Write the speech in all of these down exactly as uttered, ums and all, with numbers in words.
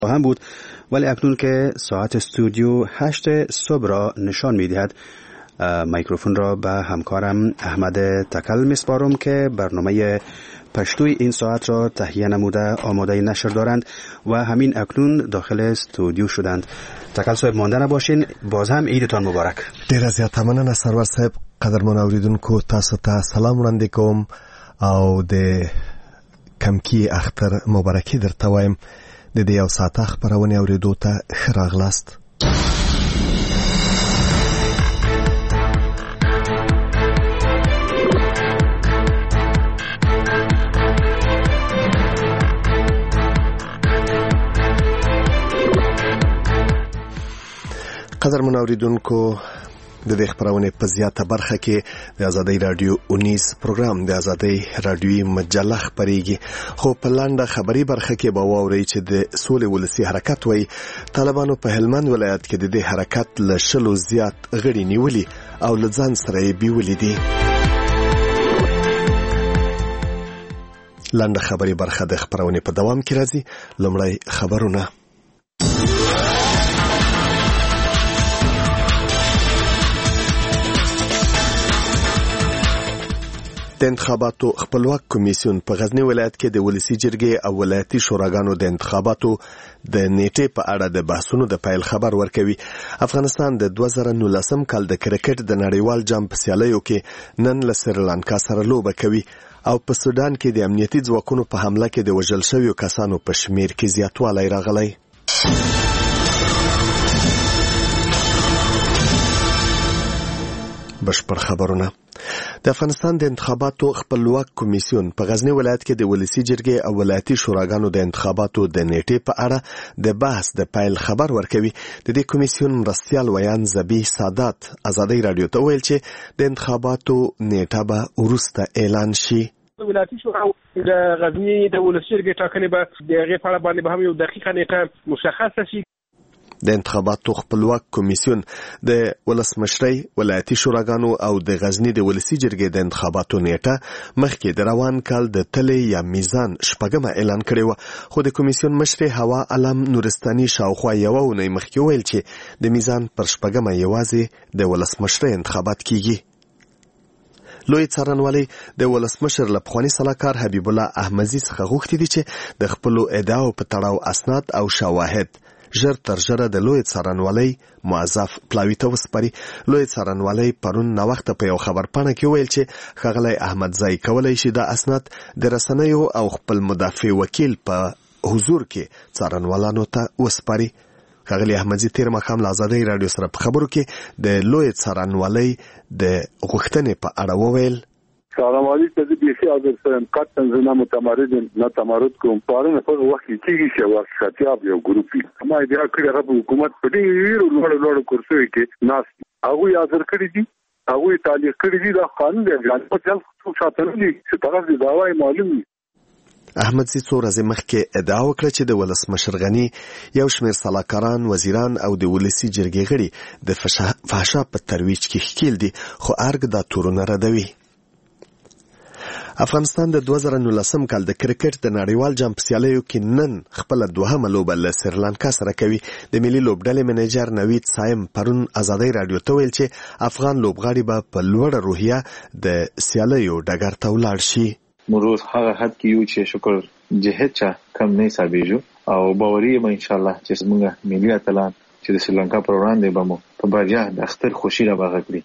هم بود، ولی اکنون که ساعت استودیو هشت صبح را نشان می‌دهد، میکروفون را به همکارم احمد تکل میسپارم که برنامه پشتوی این ساعت را تهیه نموده آماده نشر دارند و همین اکنون داخل استودیو شدند. تکل صاحب مانده نباشین، باز هم عیدتان مبارک. ډیر زیات مننه سرور صاحب. قدرمن اوریدونکو تاسو ته سلام وړاندې کوم او د کمکی اختر مبارکي درته وایم. د دې یو ساعت خبرونه اوریدو ته ښه راغلاست. قدرمن اوریدونکو د دې خبرونه په زیاته برخه کې د آزادۍ رادیو اونیس پروګرام د آزادۍ رادیوي مجله خبريږي، خو په لاندې خبري برخه کې به واوري چې د سولې ولسی حرکت وای طالبانو په هلمند ولایت کې د دې حرکت له شلو زیات غړي نیولي او له ځان سره یې بیولې دي. لاندې خبري برخه د خبرونه په دوام کې راځي. لومړی خبرونه. د انتخاباتو خپلواک کمیسیون په غزنی ولایت کې د ولسی جرګې او ولایتي شوراګانو د انتخاباتو د نیټې په اړه د بحثونو د پیل خبر ورکوي. افغانستان د دوه زره نولسم کال د کرکټ د نړیوال جام په سیالیو کې نن له سریلانکا سره لوبه کوي او په سودان کې د امنیتي ځواکونو په حمله کې د وژل شویو کسانو په شمیر کې زیاتوالی راغلی. بشپړ خبرونه. د افغانستان د انتخاباتو خپلواک کمیسیون په غزنی ولایت کې د ولسی جرګې او ولایتي شوراګانو د انتخاباتو د نیټې په اړه د بحث د پیل خبر ورکوي. د دې کمیسیون مرستیال ویان زبیح سادات ازادۍ رادیو ته ویل چې د انتخاباتو نیټه به وروسته اعلان شي. ولایتي شورا د غزنی د ولسی جرګې ټاکنې به د هغې په اړه باندې به هم یو دقیقه نیټه مشخصه شي. د انتخاباتو خپلواک کمیسیون د ولسمشرۍ ولایتي شوراګانو او د غزنی د ولسی جرګې د انتخاباتو نیټه مخکې د روان کال د تلې یا میزان شپږمه اعلان کړې و، خو د کمیسیون مشر هوا علم نورستاني شاوخوا یوه اونۍ مخکې ویل چې د میزان پر شپږمه یوازې د ولسمشرۍ انتخابات کیږي. لوی څارنوالي د ولسمشر له پخواني سلاکار حبیب الله احمدزي څخه غوښتي دي چې د خپلو ادعاو په تړاو اسناد او شواهد ژر تر ژره د لوی څارنوالۍ موظف پلاوي ته وسپاري. لوی څارنوالۍ پرون ناوخته په یو خبرپاڼه کې ویل چې ښاغلی احمدزی کولی شي دا اسناد د رسنیو او خپل مدافع وکیل په حضور کې څارنوالانو ته وسپاري. ښاغلی احمدزي تیر ماښام له آزادۍ راډیو سره په خبرو کې د لوی څارنوالۍ د غوښتنې په اړه وویل. څارنوالي ته د بیخي حاضر سم قطعا زنا متمرد نه تمرد کوم پاره په وخت کې چې ورشاتياب یو ګروپي ما دې اکړه رب حکومت په ډیرو لوړ لوړ کورسوي کې ناس هغه حاضر کړی دي، هغه تعلیق کړی دي. دا قانون دی ځان په ځل څو ساتل دي چې طرف دی داوای معلوم دي. احمدزي څو ورځې مخکې ادعا وکړه چې د ولسمشر غني یو شمېر سلاکاران، وزیران او د ولسی جرګې غړي د فحشا په ترویج کې ښکیل دي، خو ارګ دا تورونه ردوي. افغانستان د دوه زره نولسم کال د کرکټ د نړیوال جام په سیالیو کې نن خپل دوهمه لوبه له سریلانکا سره کوي. د ملي لوبډلې منیجر نوید سایم پرون آزادۍ رادیو ته ویل چې افغان لوبغاړي به په لوړه روحیه د سیالیو ډګر ته ولاړ شي. موږ اوس هغه حد کې یو چې شکر جهت چا کم نه حسابېږو او باوري یم ان شاء الله چې زموږ ملي اتلان چې د سریلانکا پر وړاندې به مو په بریا د اختر خوشي را باغ کړي.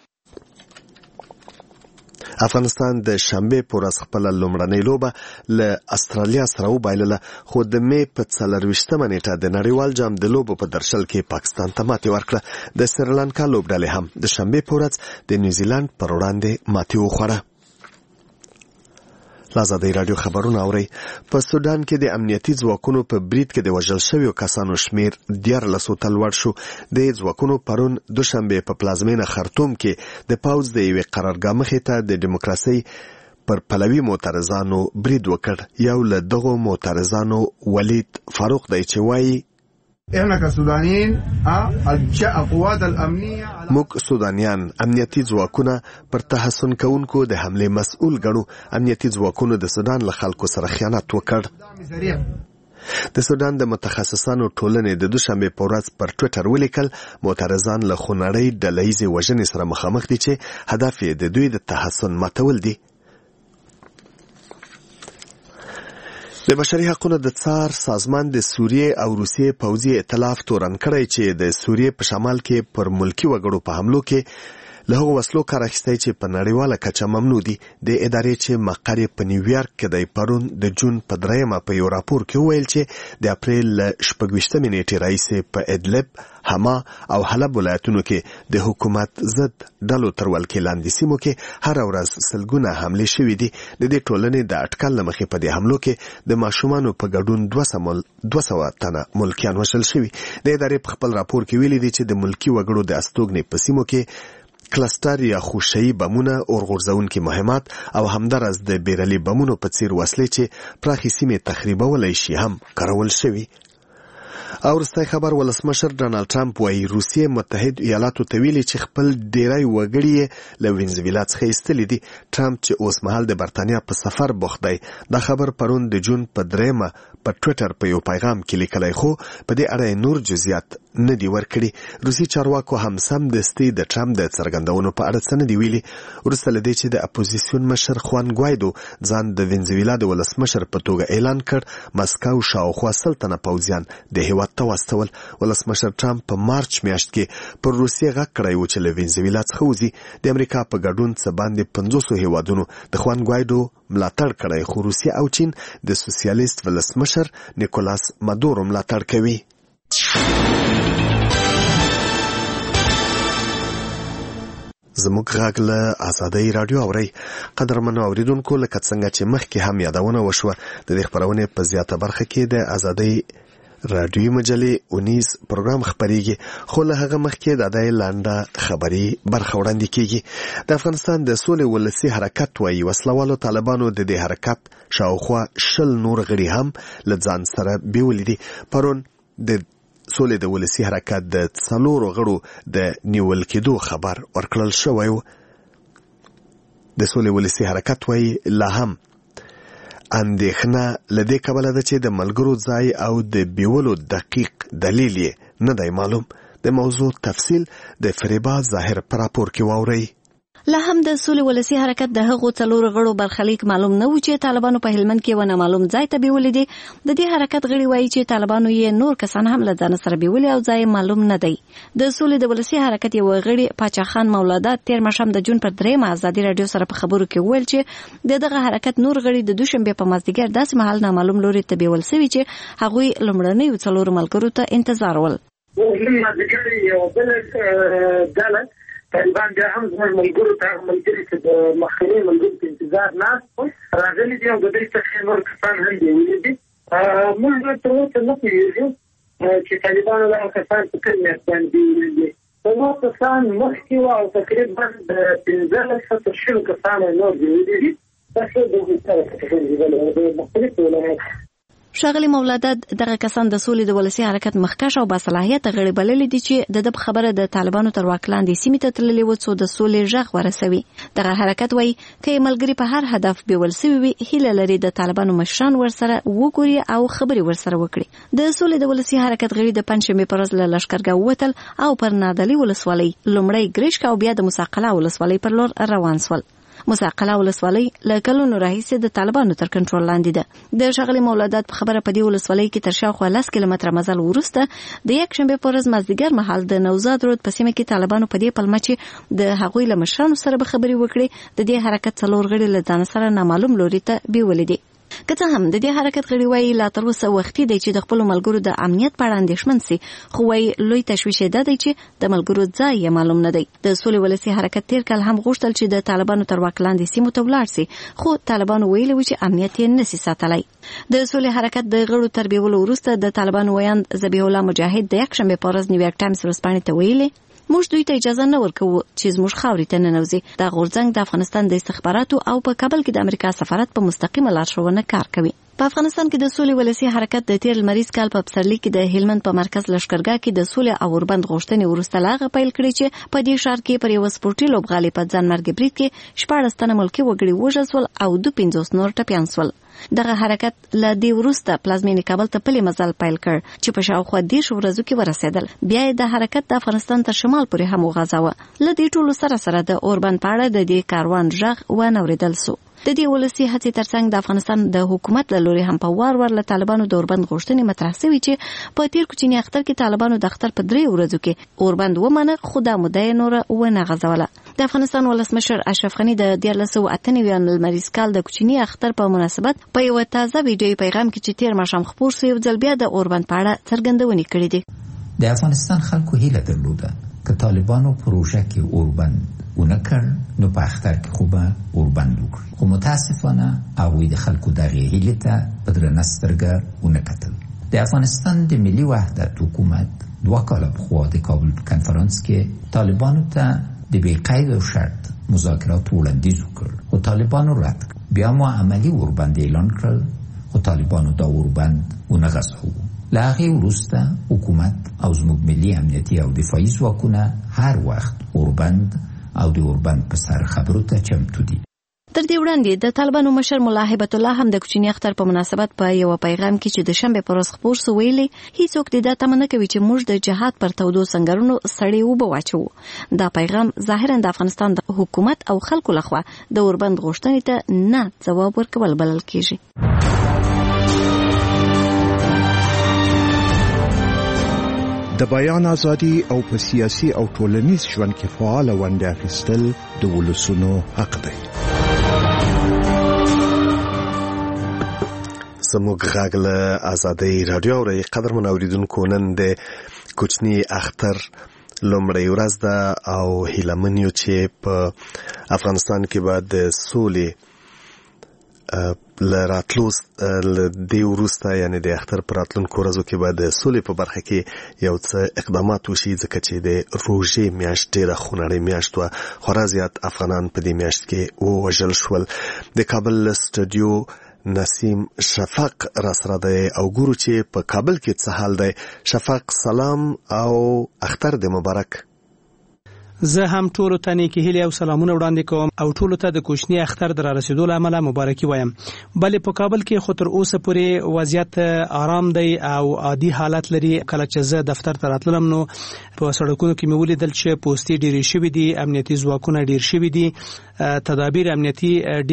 افغانستان د شنبه پر ورځ خپل لومړنۍ لوبه له استرالیا سره وبایلله، خو د مې په څلرویشتمه نیټه د نړیوال جام د لوبو په درشل کې پاکستان ته ماتې ورکړه. د سریلانکا لوبډلې هم د شنبه پر ورځ د نیوزیلند پر وړاندې ماتې وخوړه. آزادۍ رادیو خبرونه اوري. په سودان کې د امنیتي ځواکونو په برید کې د وژل شویو کسانو شمیر دیارلسو ته لوړ شو. د ځواکونو پرون دوشنبه په پلازمینه خرطوم کې د پاوځ د یوې قرارګاه مخې ته د دیموکراسي پر پلوي معترضانو برید وکړ. یو له دغو معترضانو ولید فاروق دی چې وایي احنا كسودانيين القوات الامنيه موږ سودانیان امنیتي ځواکونه پر تحسن کوونکو د حمله مسؤل ګڼو. امنیتي ځواکونو د سودان له خلکو سره خیانت وکړ. د سودان د متخصصانو ټولنې د دوشنبه په ورځ پر ټوئیټر ولیکل معترضان له خونړۍ ډلهییزې وژنې سره مخامخ دي چې هدف یې د دوی د تحسن ماتول دي. د بشري حقوقو د څار سازمان د سوریې او روسیې پوځي ائتلاف تورن کړی چې د سوریې په شمال کې پر ملکی وګړو په حملو کې له هغو وسلو کار اخیستی چې په نړیواله کچه ممنوع دي. د ادارې چې مقر یې په نیویارک کې دی پرون د جون په دریمه په یو راپور کې وویل چې د اپریل له شپږویشتمې نیټې راهیسې په ادلب، حما او حلب ولایتونو کې د حکومت ضد ډلو تر ولکې لاندې سیمو کې هره ورځ سلګونه حملې شوې دي. د دې ټولنې د اټکل له مخې په دې حملو کې د ماشومانو په ګډون دوه سوه تنه ملکیان وژل شوي. د ادارې په خپل راپور کې ویلي دي چې د ملکي وګړو د استوګنې په سیمو کې کلستر یا خوشه‌ای بمونه، اورغورځونکي مهمات او همدارس د بیرلي بمونو په څیر وسلې چې پراخې سیمې تخریبولی شي هم کارول شوي. او وروستی خبر ولسمشر ډانلډ ټرمپ وایي روسیې متحد ایالاتو ته ویلي چې خپل ډیری وګړي یې له وینزویلا څخه ایستلي دي. ټرمپ چې اوس مهال د برتانیا په سفر بوخت دی دا خبر پرون د جون په دریمه په ټوئیټر په یو پیغام کې لیکلی، خو په دې اړه نور جزئیات نه دي ورکړي. روسي چارواکو هم سمدستي د ټرمپ د څرګندونو په اړه څه نه دي ویلي. وروسته له دې چې د اپوزیسیون مشر خوان ګوایدو ځان د وینزویلا د ولسمشر په توګه اعلان کړ، مسکو شاوخوا سل تنه پوځیان د هیواد ته واستول. ولسمشر ټرمپ په مارچ میاشت کې پر روسیې غږ کړی و چې له وینزویلا څخه وځي. د امریکا په ګډون څه باندې پنځوسو هیوادونو د خوان ګوایدو ملاتړ کړی، خو روسیه او چین د سوسیالیست ولسمشر نیکولاس مادورو ملاتړ کوي. زموږ غږ له آزادۍ راډیو اورئ. قدرمنو اوریدونکو، لکه څنګه چې مخکې هم یادونه وشوه د دې خپرونې په زیاته برخه کې د آزادۍ راډیوي مجلې اونیز پروګرام خپریږي، خو له هغه مخکې د دای لانډه خبري برخه وړاندې کیږي. د افغانستان د سولې ولسي حرکت وایي وسلوالو طالبانو د دې حرکت شاوخوا شل نور غړي هم له ځان سره بیولي دي. پرون د سولې د ولسي حرکت د څلورو غړو د نیول کېدو خبر ورکړل شوی و. د سولې ولسي حرکت وایي لا هم اندېښنه له دې کبله ده چې د ملګرو ځای او د بیولو دقیق دلیل یې نه دی معلوم. د موضوع تفصیل د فریبا ظاهر په راپور کې واورئ. لا هم د سولې ولسي حرکت د هغو څلورو غړو برخلیک معلوم نه و چې طالبانو په هلمند کې ونه معلوم ځای ته بیولې دي. د دې حرکت غړي وایي چې طالبانو یې نور کسان هم له ځان سره بیولي او ځای معلوم نه دی. د سولې د ولسي حرکت یو غړي پاچا خان مولادات تیر مشم د جون پر دریمه ازادي رادیو سره په خبرو کې ویل چې د دغه حرکت نور غړي د دوشنبه په مازدیګر داسې مهال نامعلوم لوري ته بیول شوي چې هغوی لومړنیو څلورو ملګرو ته انتظار ول. طالبان بیا هم زموږ ملګرو ته ملګري چې د مخکني ملګرو ته انتظار ناست راغلي دي او د دوی څخه نور کسان هم بیولي دي. موږ تر اوسه نه پوهېږو چې طالبانو دغه کسان په کوم نیت باندې بیولي دي. نور کسان مخکې وو او تقریبا د پنځلس تر شلو کسانو نور بیولي دي. تاسو د مختلفو ولایاتو ښاغلي مولادت دغه کسان د سولې د ولسي حرکت مخکښ او باصلاحیته غړي بللي دي چې د دې خبره د طالبانو تر واک لاندې سیمې ته تللي و څو د سولې غږ ورسوي. دغه حرکت وایي که ملګري په هر هدف بیول سوي وي هیله لري د طالبانو مشران ورسره وګوري او خبري ورسره وکړي. د سولې د ولسي حرکت غړي د پنځمې پر ورځ له لښکرګاه ووتل او پر نادلي ولسوالۍ لومړی ګریشک او بیا د مساقله ولسوالۍ پر لور روان سول. مساقله ولسوالۍ له کلونو راهیسې د طالبانو تر کنټرول لاندې ده. د ښاغلي مولادت په خبره په دې ولسوالۍ کې تر شاوخوا لس کیلومتره مزل وروسته د یکشنبې په ورځ مازدیګر مهال د نوزاد رود په سیمه کې طالبانو په دې پلمه چې د هغوی له مشرانو سره به خبرې وکړي د دې حرکت څلور غړي له ځان سره نامعلوم لوري ته بیولي دي. که څه هم د دې حرکت غړي وایي لا تر اوسه وختي دی چې د خپلو ملګرو د امنیت په اړه اندېښمن سي، خو وایي لوی تشویش یې دا دی چې د ملګرو ځای یې معلوم نه دی. د سولې ولسي حرکت تیر کال هم غوښتل چې د طالبانو تر واک لاندې سیمو ته ولاړ سي، خو طالبانو ویلي و چې امنیت یې نسي ساتلی. د سولې حرکت د غړو تر بیولو وروسته د طالبانو ویاند ذبیح الله مجاهد د یکشنبې په ورځ نیویارک ټایمز ورځپاڼې ته ویلي موږ دوی ته اجازه نه ورکوو چې زموږ خاورې ته ننوځي. دا غورځنګ د افغانستان د استخباراتو او په کابل کې د امریکا سفارت په مستقیمه لارښوونه کار کوي. په افغانستان کې د سولې ولسی حرکت د تیر لمریز کال په پسرلي کې د هلمند په مرکز لشکرګاه کې د سولې او اوربند غوښتنې وروسته لاغه پیل کړی چې په دې ښار کې پر یو سپورټي لوبغالي په ځان مرګ برید کې شپږ تنه ملکي وګړي وژل شول او دوه پنځوس نور ټپیان شول. دغه حرکت له دې وروسته پلازمینې کابل ته پلي مزل پیل کړ چې په شاوخوا دېرش ورځو کې ورسېدل. بیا د حرکت د افغانستان تر شمال پورې هم وغځاوه. له دې ټولو سره سره د اوربند په اړه د دې کاروان غږ ونه اورېدل سو. د دې ولسی هڅې ترڅنګ د افغانستان د حکومت له لوري هم په وار وار له طالبانو د اوربند غوښتنې مطرح شوې چې په تیر کوچني اختر کې طالبانو د اختر په درې ورځو کې اوربند ومنه، خو دا مده نور ونه غځوله. د افغانستان ولسمشر اشرف غني د دیارلس سوه اته نوي لمریز کال د کوچني اختر په مناسبت په یو تازه ویډیو پیغام کې چې تیر ماښام خپور شو یو ځل بیا د اوربند په اړه څرګندونې کړې دي. د افغانستان خلکو هیله درلوده که طالبانو پروژه کې اوربند ونکړ نو په اختر کې خوبه اوربند وکړي، خو متاسفانه هغوی د خلکو دغې هیلې ته په درنه سترګه ونه کتل. د افغانستان د ملي وحدت حکومت دوه کاله پخوا د کابل په کنفرانس کې طالبانو ته د بې قید او شرط مذاکراتو وړاندیز وکړ، خو طالبانو رد کړ. بیا مو عملي اوربند اعلان کړل، خو طالبانو دا اوربند ونه غځاوه. له هغې وروسته حکومت او زموږ ملي امنیتي او دفاعي ځواکونه هر وخت اوربند او د اوربند په سر خبرو ته چمتو دي. تر دې وړاندې د طالبانو مشر ملا هیبت الله هم د کوچني اختر په مناسبت په یو پیغام کې چې د شنبه پر ورځ خپور شو ویلي هیڅوک دې دا تمه نه کوي چې موږ د جهاد پر تودو سنگرونو سړې اوبه واچو. دا پیغام ظاهرا د افغانستان د حکومت او خلکو لخوا د اوربند غوښتنې ته نه ځواب ورکول بلل کېږي. د بیان ازادي او په سیاسي او ټولنیز ژوند کې فعال ونډه اخیستل د ولسونو حق دی. زموږ غږ له ازادۍ راډیو اورئ. قدرمن اوریدونکو، نن د کوچني اختر لومړۍ ورځ ده او هیله من یو چې په افغانستان کې به د سولې له راتلو له دې وروسته یعنې د اختر په راتلونکو ورځو کې به د سولې په برخه کې یو څه اقدامات وشي، ځکه چې د روژې میاشت ډېره خونړۍ میاشت وه. خورا زیات افغانان په دې میاشت کې ووژل شول. د کابل سټوډیو نسیم شفق را سره دی او ګورو چې په کابل کې څه حال دی. شفق سلام او اختر دې مبارک. زه هم ټولو ته نیکې هیلې او سلامونه وړاندې کوم او ټولو ته د کوچني اختر د رارسېدو له امله مبارکي وایم. بلې په کابل کې خو تر اوسه پورې وضعیت آرام دی او عادي حالت لري. کله چې زه دفتر ته راتلم نو په سړکونو کې مې ولیدل چې پوستې ډېرې شوي دي، امنیتي ځواکونه ډېر شوي دي، تدابیر امنیتي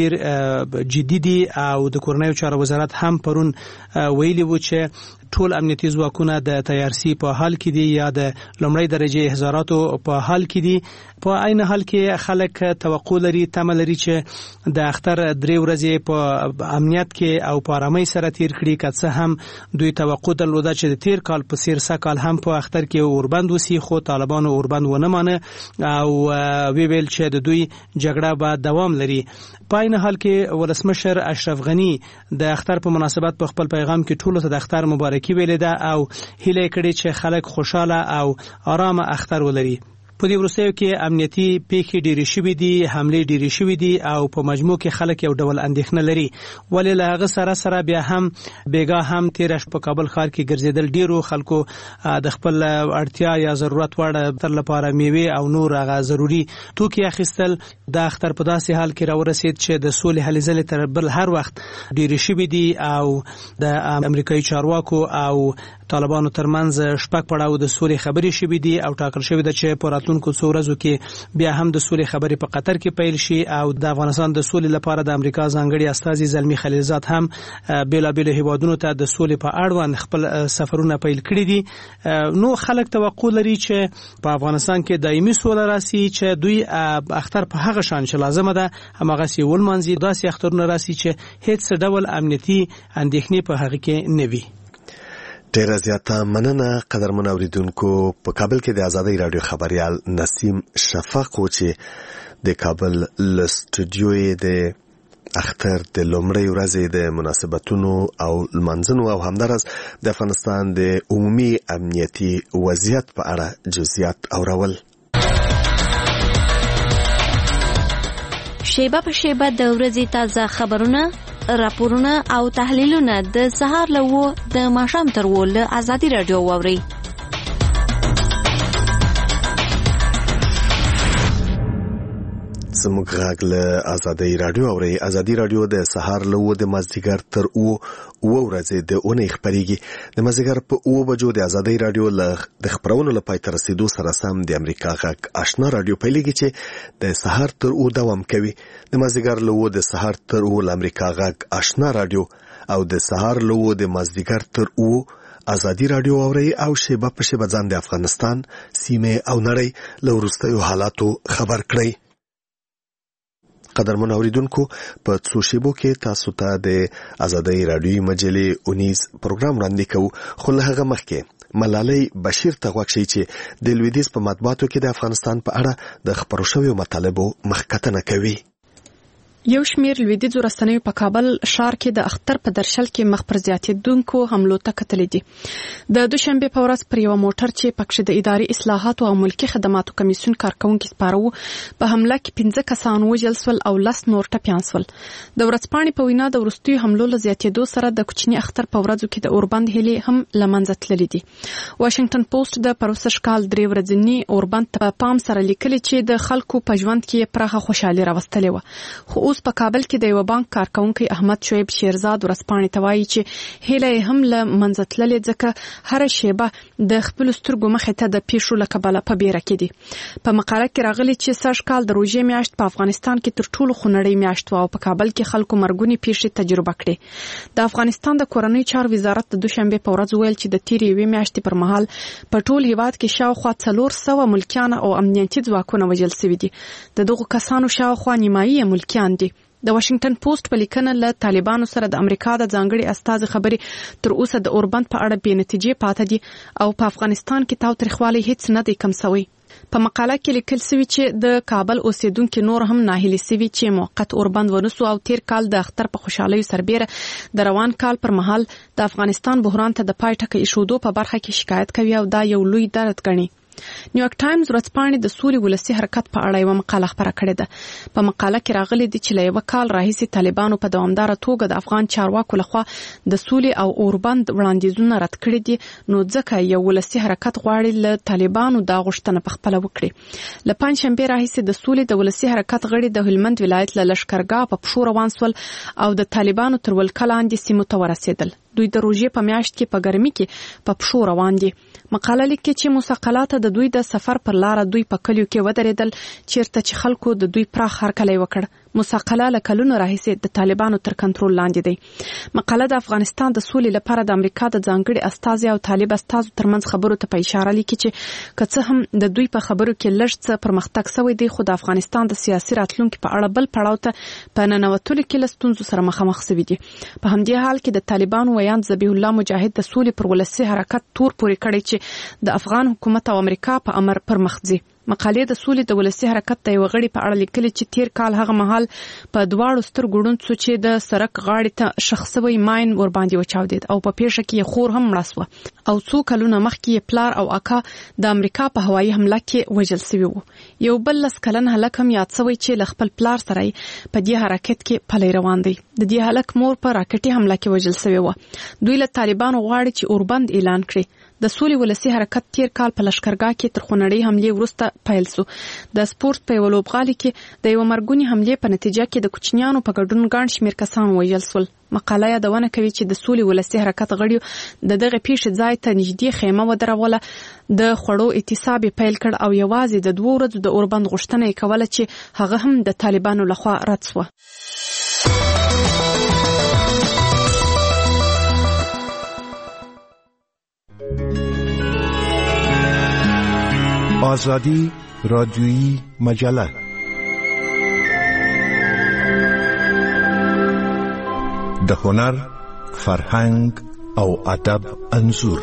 ډېر جدي دي او د کورنیو چارو وزارت هم پرون ویلي و چې ټول امنیتي ځواکونه د تیارسي په حال کې دي یا د لومړۍ درجې احضاراتو په حال کې دي. په عین حال کې خلک توقع لري، تمه لري چې د اختر درې ورځې په امنیت کې او په آرامۍ سره تیر کړي. که څه هم دوی توقع درلوده چې د تیر کال په څیر سږ کال هم په اختر کې اوربند وسي، خو طالبانو اوربند ونه مانه او وی ویل چې د دوی جګړه به دوام لري. په عین حال کې ولسمشر اشرف غني د اختر په مناسبت په خپل پیغام کې ټولو ته د اختر مبارکي ویلې ده او هیله کړې چې خلک خوشاله او آرامه اختر ولري. په دې وروستیو کې امنیتي پیښې ډېرې شوې دي، حملې ډېرې شوې دي او په مجموع کې خلک یو ډول اندېښنه لري. ولې له هغه سره سره بیا هم بیګا هم تېره شپه په کابل ښار کې ګرځېدل ډېرو خلکو د خپل اړتیا یا ضرورت وړ تر لپاره میوې او نور هغه ضروري توکي اخیستل. د اختر په داسې حال کې راورسېد چې د سولې هلې ځلې تر بل هر وخت ډېرې شوې دي او د امریکایي چارواکو او طالبانو ترمنځ شپږ پړاو د سولې خبرې شوې دي او ټاکل شوې ده چې په راتلونکو څو ورځو کې بیا هم د سولې خبرې په قطر کې پیل شي او د افغانستان د سولې لپاره د امریکا ځانګړي استازي زلمی خلیلزاد هم بیلابیلو هیوادونو ته د سولې په اړوند خپل سفرونه پیل کړي دي. نو خلک توقع لري چې په افغانستان کې دایمي سوله راسي، چې دوی اختر په هغه شان چې لازمه ده هماغسې ولمانځي، داسې اخترونه راسي چې هیڅ ډول امنیتي اندېښنې په هغه کې نه وي. ډیره زیاته مننه قدرمن اوریدونکو. په کابل کې د ازادۍ راډیو خبريال نسیم شفق و چې د کابل ل سټوډیو د اختر د لومړۍ ورځې د مناسبتونو او لمانځنو او همدارس د افغانستان د عمومي امنیتي وضعیت په اړه جزئیات اورول. شیبه په شیبه د ورځې تازه خبرونه راپورونه او تحلیلونه د سهار له و د ماښام تر و له ازادي رادیو واورئ. زموږ غږ له ازادي رادیو اوري. ازادي رادیو د سهار له و د مازدیګر تر و و ورځې د اونۍ خبريږي. د مازدیګر په و بجو د ازادي رادیو له د خبرونو لپاره تر رسیدو سره سم د امریکا غږ آشنا رادیو پیلېږي چې د سهار تر و دوام کوي. د مازدیګر له و د سهار تر و د امریکا غږ آشنا رادیو او د سهار له و د مازدیګر تر و ازادي رادیو اوري او شیبه په شیبه ځان د افغانستان سیمه او نړۍ له وروستیو حالاتو خبر کړي. قدرمن اوریدونکو په څو شیبو کې تاسو ته د ازادي رادیو مجلې اونیز پروګرام وړاندې کوو، خو له هغه مخکې ملالۍ بشیر ته غوښتي چې د لویدیځ په مطبوعاتو کې د افغانستان په اړه د خبرو شویو مطالبو مخکتنه کوي. یو شمیر لویدیځو رسنیو په کابل ښار کې د اختر په درشل کې مخ پر زیاتېدونکو حملو ته کتلې دي. د دوشنبه په ورځ پر یو موټر چې پکښې د اداري اصلاحاتو او ملکي خدماتو کمیسیون کارکونکو سپارو په حمله کې پنځه کسان وژل شول او لس نور ټپیان شول. د ورځپاڼې په وینا د وروستیو حملو له زیاتېدو سره د کوچني اختر په ورځو کې د اوربند هلې هم لمنځه تللې دي. واشنگټن پوسټ د پروسه شکال درې ورځنی اوربند په پام سره لیکلي چې د خلکو په ژوند کې پراخه خوشحالي راوستلې و. خو اوس په کابل کې د یو بانک کارکونکو احمد شعیب شیرزاد ورځپاڼې ته وایي چې هیله هم له منځه تللې ځکه هر شیبه د خپل سترګو مخې ته د پیښو له کبله په بیره کې دي. په مقاله کې راغلي چې سږ کال د روژې میاشت په افغانستان کې تر ټولو خونړۍ میاشت و او په کابل کې خلکو مرګونی پیښې تجربه کړې. د افغانستان د کورنۍ چارو وزارت د دوشنبه په ورځ ویل چې د تیرې یوې میاشتې پر مهال په ټول هیواد کې شاوخوا څلور سوه ملکیان او امنیتي ځواکونه وژل شوي دي. د دغو کسانو شاوخوا نیمایي ملکیان دي. د واشنگټن پوسټ په لیکنه له طالبانو سره د امریکا د ځانګړي استازي خبرې تر اوسه د اوربند په اړه بې نتیجې پاتې دي او په افغانستان کې تاوتریخوالی هیڅ نه دی کم شوی. په مقاله کې لیکل شوی چې د کابل اوسیدونکو نور هم ناهیلي شوي چې موقت اوربند ونسو او تیر کال د اختر په خوشحالۍ سربېره د روان کال پر مهال د افغانستان بحران ته د پای ټکی ایښودو په برخه کې شکایت کوي او دا یو لوی درد ګڼي. نیویارک ټایمز ورځپاڼې د سولې ولسي حرکت په اړه یو مقاله خپره کړې ده. په مقاله کې راغلي دي چې له یو کال راهیسې طالبانو په دوامداره توګه د افغان چارواکو لخوا د سولې او اوربند وړاندیزونه رد کړي دي، نو ځکه یو ولسي حرکت غواړي له طالبانو دا غوښتنه په خپله وکړي. له پنجشنبې راهیسې د سولې د ولسي حرکت غړي د هلمند ولایت له لښکرګاه په پښو روان شول او د طالبانو تر ولکه لاندې سیمو ته ورسېدل. دوی د روژې په میاشت کې په ګرمۍ کې په پښو روان دي. مقاله لیکي چې مسقلات د دوی د سفر پر لار دوی په کلیو کې ودرېدل چیرته چې خلکو د دوی پراخ هرکلی وکړ. مسقله له کلونو راهیسې د طالبانو تر کنټرول لاندې دی. مقاله د افغانستان د سولې لپاره د امریکا د ځانګړي استازي او طالب استازو ترمنځ خبرو ته په اشاره لیکي چې که څه هم د دوی په خبرو کې لږ څه پرمختګ شوی دی، خو د افغانستان د سیاسي راتلونکي په اړه بل پړاو ته په ننوتلو کې له ستونزو سره مخامخ شوي دي. په همدې حال کې د طالبانو ویاند ذبیح الله مجاهد د سولې پر ولسي حرکت تور پورې کړی چې د افغان حکومت او امریکا په امر پر مخ ځي. مقالې د سولې د ولسي حرکت د یو غړي په اړه لیکلي چې تیر کال هغه مهال په دواړو سترګو ړوند شو چې د سړک غاړې ته ښخ شوی ماین ورباندې وچاودېد او په پیښه کې یې خور هم مړه شوه او څو کلونه مخکې یې پلار او اکا د امریکا په هوایي حمله کې وژل شوي وو. یو بل لس کلن هلک هم یاد شوی چې له خپل پلار سره په دې حرکت کې پلی روان دی. د دې هلک مور په راکټي حمله کې وژل شوې وه. دوی له طالبانو غواړي چې اوربند اعلان کړي. د سولې ولسي حرکت تیر کال په لښکرګاه کې تر خونړۍ حملې وروسته پیل شو. د سپورت په یو لوبغالي کې د یو مرګوني حملې په نتیجه کې د کوچنیانو په ګډون ګڼ شمېر کسان وژل شول. مقاله یادونه کوي چې د سولې ولسي حرکت غړیو د دغه پیښې ځای ته نږدې خیمه ودروله، د خوړو اعتصاب پیل کړ او یوازې د دوه ورځو د اوربند غوښتنه یې کوله چې هغه هم د طالبانو لخوا رد شوه. آزادی رادیویی مجله د هنر، فرهنګ او ادب انځور.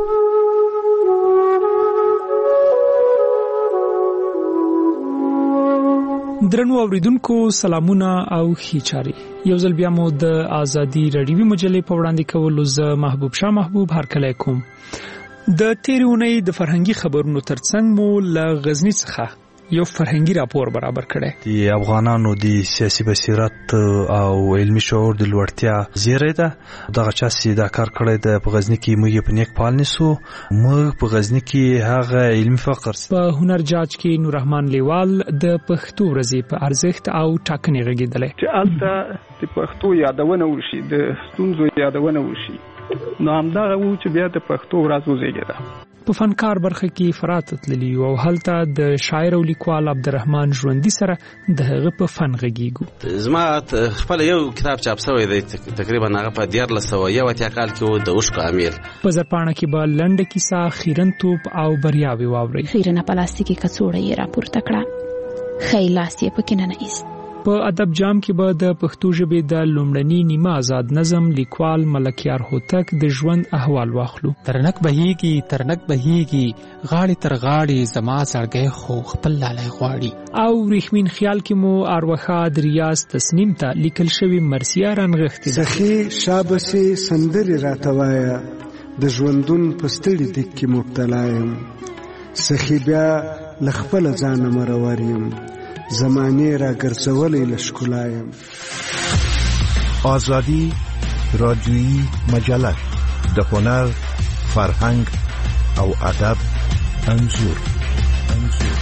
درنو اوریدونکو سلامونه او خیچاري. یو ځل بیا مو د آزادی رادیویی مجلې په وړاندې کولو زه محبوب شاه محبوب هرکلی کوم. د تیرې اونۍ د فرهنګي خبرونو ترڅنګ مو له غزنی څخه یو فرهنګي راپور برابر کړی. د افغانانو د سیاسي بصیرت او علمي شعور د لوړتیا زیری ده. دغه چا چې دا کار کړی د په غزني کې موږ په نیک پال نیسو. موږ په غزني کې هغه علمي فقر په هنر جاج کې نور رحمان لیوال د پښتو ورځې په ارزښت او ټاکنې غږیدلی چې البته د پښتو یادونه وشي، د ستونزو یادونه وشي، نو همدغه و چې بیا د پښتو ورځ وزیږېده. په فنکار برخه کې فرات تللی او هلته د شاعر او لیکوال عبدالرحمن ژوندي سره د هغه په فن غږیږو. زما خپل یو کتاب چاپ شوی دی تقریبا هغه په دیارلس سوه یو اتیا کال کې و، د اوښکو امیر. په زرپاڼه کې به لنډه کیسه، خیرن توپ او بریاوې واورئ. خیرنه پلاستیکي کڅوړه یې راپورته کړه، ښی لاس یې پکې نه ایست. په ادب جام کې به د پښتو ژبې د لومړني نیمه آزاد نظم لیکوال ملکیار هوتک د ژوند احوال واخلو. ترنک بهیږي ترنک بهیږي غاړې تر غاړې زما زړګی خو خپل لالی غواړي. او ریښمین خیال کې مو اروخا د ریاض تسنیم ته لیکل شوی مرثیه رانغښتې ده. سخي شابسي سندرې راته وایه، د ژوندون په ستړي دیګ کې مبتلا یم. سخي بیا له خپله ځانه مرور یم، زمانې را ګرځولې له ښکلا یم. آزادی رادیویی مجله د هنر، فرهنګ او ادب انځور. انځور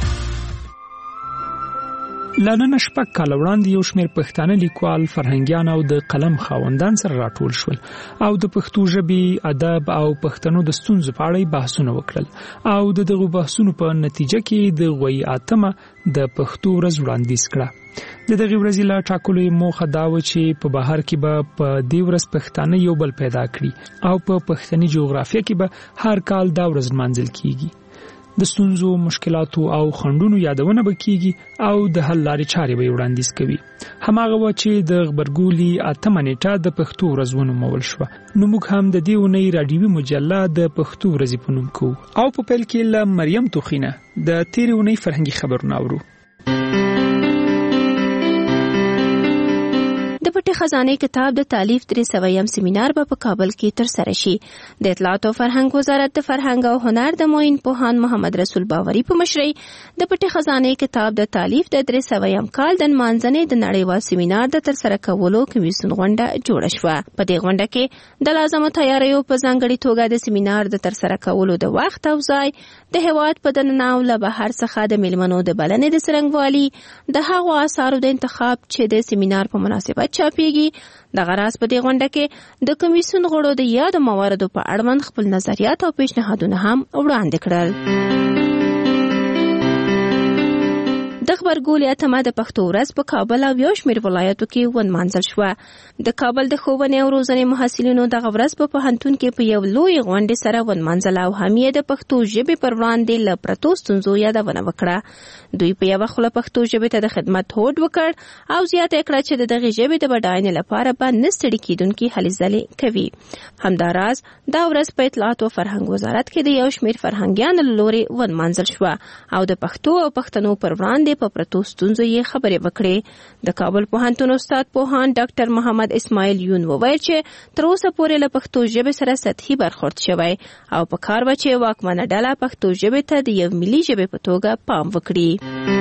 لنن شپږ کال وړاندې یو شمېر پښتانه لیکوال، فرهنګیان او د قلم خاوندان سره راټول شول او د پښتو ژبې، ادب او پښتنو د ستونزو په اړه بحثونه وکړل. او د دغو بحثونو په نتیجه کې د غوي اتمه د پښتو ورځ وړاندیز کړه. د دغه ورځې لا ټاکلو موخه دا و چې په بهر کې به په دې ورځ پښتانه یو بل پیدا کړي او په پښتني جغرافیه کې به هر کال دا ورځ منځل کیږي. د ستونزو، مشکلاتو او خنډونو یادونه به کیږي او د حل لارې چارې به وړاندیز کوي. هماغه و چې د غبرګولي اتمه نیټه د پښتو ورځ ونومول شوه. نو موږ هم د دې اونۍ راډیوي مجله د پښتو ورځې په نوم کوو. او په پیل کې له مریم توخینه د تیرې اونۍ فرهنګي خبرونه اورو. د پټې خزانه کتاب د تالیف درې سویم سیمینار به په کابل کې ترسره شي. د اطلاعات او فرهنګ وزارت د فرهنګ او هنر د معین پوهان محمد رسول باوري په مشرۍ د پټې خزانه کتاب د تالیف د درې سویم کال د مانځنې د نړیوال سیمینار د ترسره کولو کمیسیون غونډه جوړه شوه. په دې غونډه کې د لازمو تیاریو په ځانګړي توګه د سیمینار د ترسره کولو د وخت او ځای، د هیواد په دننه او له بهر څخه د میلمنو د بلنې د څرنګوالي، د هغو اثارو د انتخاب چې د سیمینار په مناسبت چاپیږي. د غراس په دې غونډه کې د کمیسیون غړو د یادو مواردو په اړوند خپل نظریات او پیشنهادونه هم وړاندې کړل. د خبرګولي اتمه د پښتو ورځ په کابل او یو شمېر ولایتو کې ونمانځل شوه. د کابل د ښوونې او روزنې محصلینو دغه ورځ په پوهنتون کې په یو لوی غونډې سره ونمانځله او هم یې د پښتو ژبې پر وړاندې له پرتو ستونزو یادونه وکړه. دوی په یوه خوله پښتو ژبې ته د خدمت هوډ وکړ او زیاته کړه چې د دغې ژبې د بډاینې لپاره به نه ستړي کېدونکي هلې ځلې کوي. همداراز دا ورځ په اطلاعات او فرهنګ وزارت کې د یو شمېر فرهنګیانو له لورې ونمانځل شوه او د پښتو او پښتنو پر وړاندې په پرتو ستونزو یې خبرې وکړې. د کابل پوهنتون استاد پوهان ډاکټر محمد اسماعیل یون وویل چې تر اوسه پورې له پښتو ژبې سره سطحي برخورد شوی او په کار و چې واکمنه ډله پښتو ژبې ته د یو ملي ژبې په توګه پام وکړي.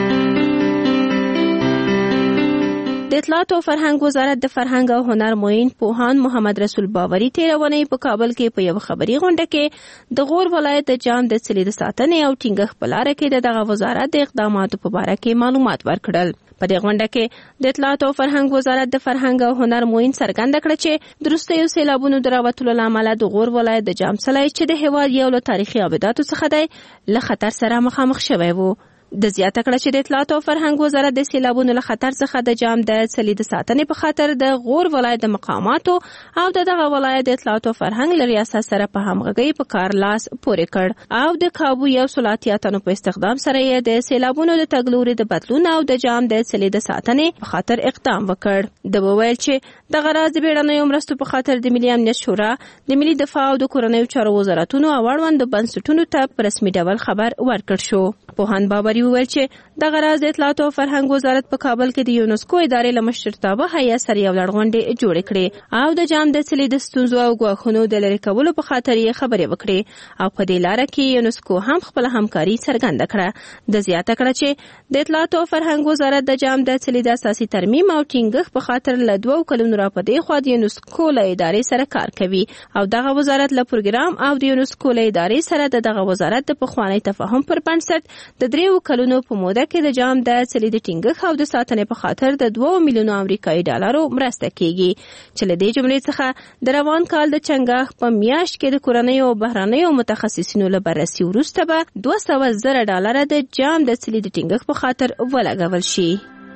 د اطلاعات او فرهنګ وزارت د فرهنګ او هنر معین پوهان محمد رسول باوري تیرونی په کابل کې په یو خبري غونډه کې د غور ولایت د جام د څلي د ساتنې او ټینګښت په لاره کې دغه وزارت د اقداماتو په اړه کې معلومات ورکړل. په دې غونډه کې د اطلاعات او فرهنګ وزارت د فرهنګ او هنر معین څرګنده کړه چې د وروستیو سیلابونو د راوتلو له امله د غور ولایت د جام څلی چې د هېواد یو له تاریخي ابداتو څخه دی له خطر سره مخامخ شوی و. د زیاته کړه چې د اطلاعات او فرهنګ وزارت د سیلابونو له خطر څخه د جام د څلي د ساتنې په خاطر د غور ولایت د مقاماتو او د دغه ولایت د اطلاعات او فرهنګ له ریاست سره په همغږۍ په کار لاس پورې کړ او د کابو یو سل اتیا تنو په استخدام سره یې د سیلابونو د تګلوري د بدلون او د جام د څلي د ساتنې په خاطر اقدام وکړ. د وویل چې دغه راز د بیړنیو مرستو په خاطر د ملي امنیت شورا، د ملي دفاع او د کورنیو چارو وزارتونو او اړوندو بنسټونو ته په رسمي ډول خبر ورکړ شو. کارپوهان باوري وویل چې دغه راز د اطلاعات او فرهنګ وزارت په کابل کې د یونسکو ادارې له مشرتابه هیئت سره یو لړغونډې جوړې کړې او د جام د څلي د ستونزو او ګواښونو د لرې کولو په خاطر یې خبرې وکړې او په دې لاره کې یونسکو هم خپل همکاري څرګنده کړه. د زیاته کړه چې د اطلاعات او فرهنګ وزارت د جام د څلي د اساسي ترمیم او ټینګښت په خاطر له دوو کلونو راپدې خوا د یونسکو له ادارې سره کار کوي او دغه وزارت له پروګرام او د یونسکو له ادارې سره د دغه وزارت د پخوانی تفاهم پر بنسټ د دریو کلونو په موده کې د جام د څلي د ټینګښت او د ساتنې په خاطر د دوه میلیونو امریکایي ډالرو مرسته کیږي چې له دې جملې څخه د روان کال د چنګاښ په میاشت کې د کورنۍ او بهرنیو متخصصینو له بررسي وروسته به دوه سوه زره ډالره د جام د څلي د ټینګښت په خاطر ولګول شي.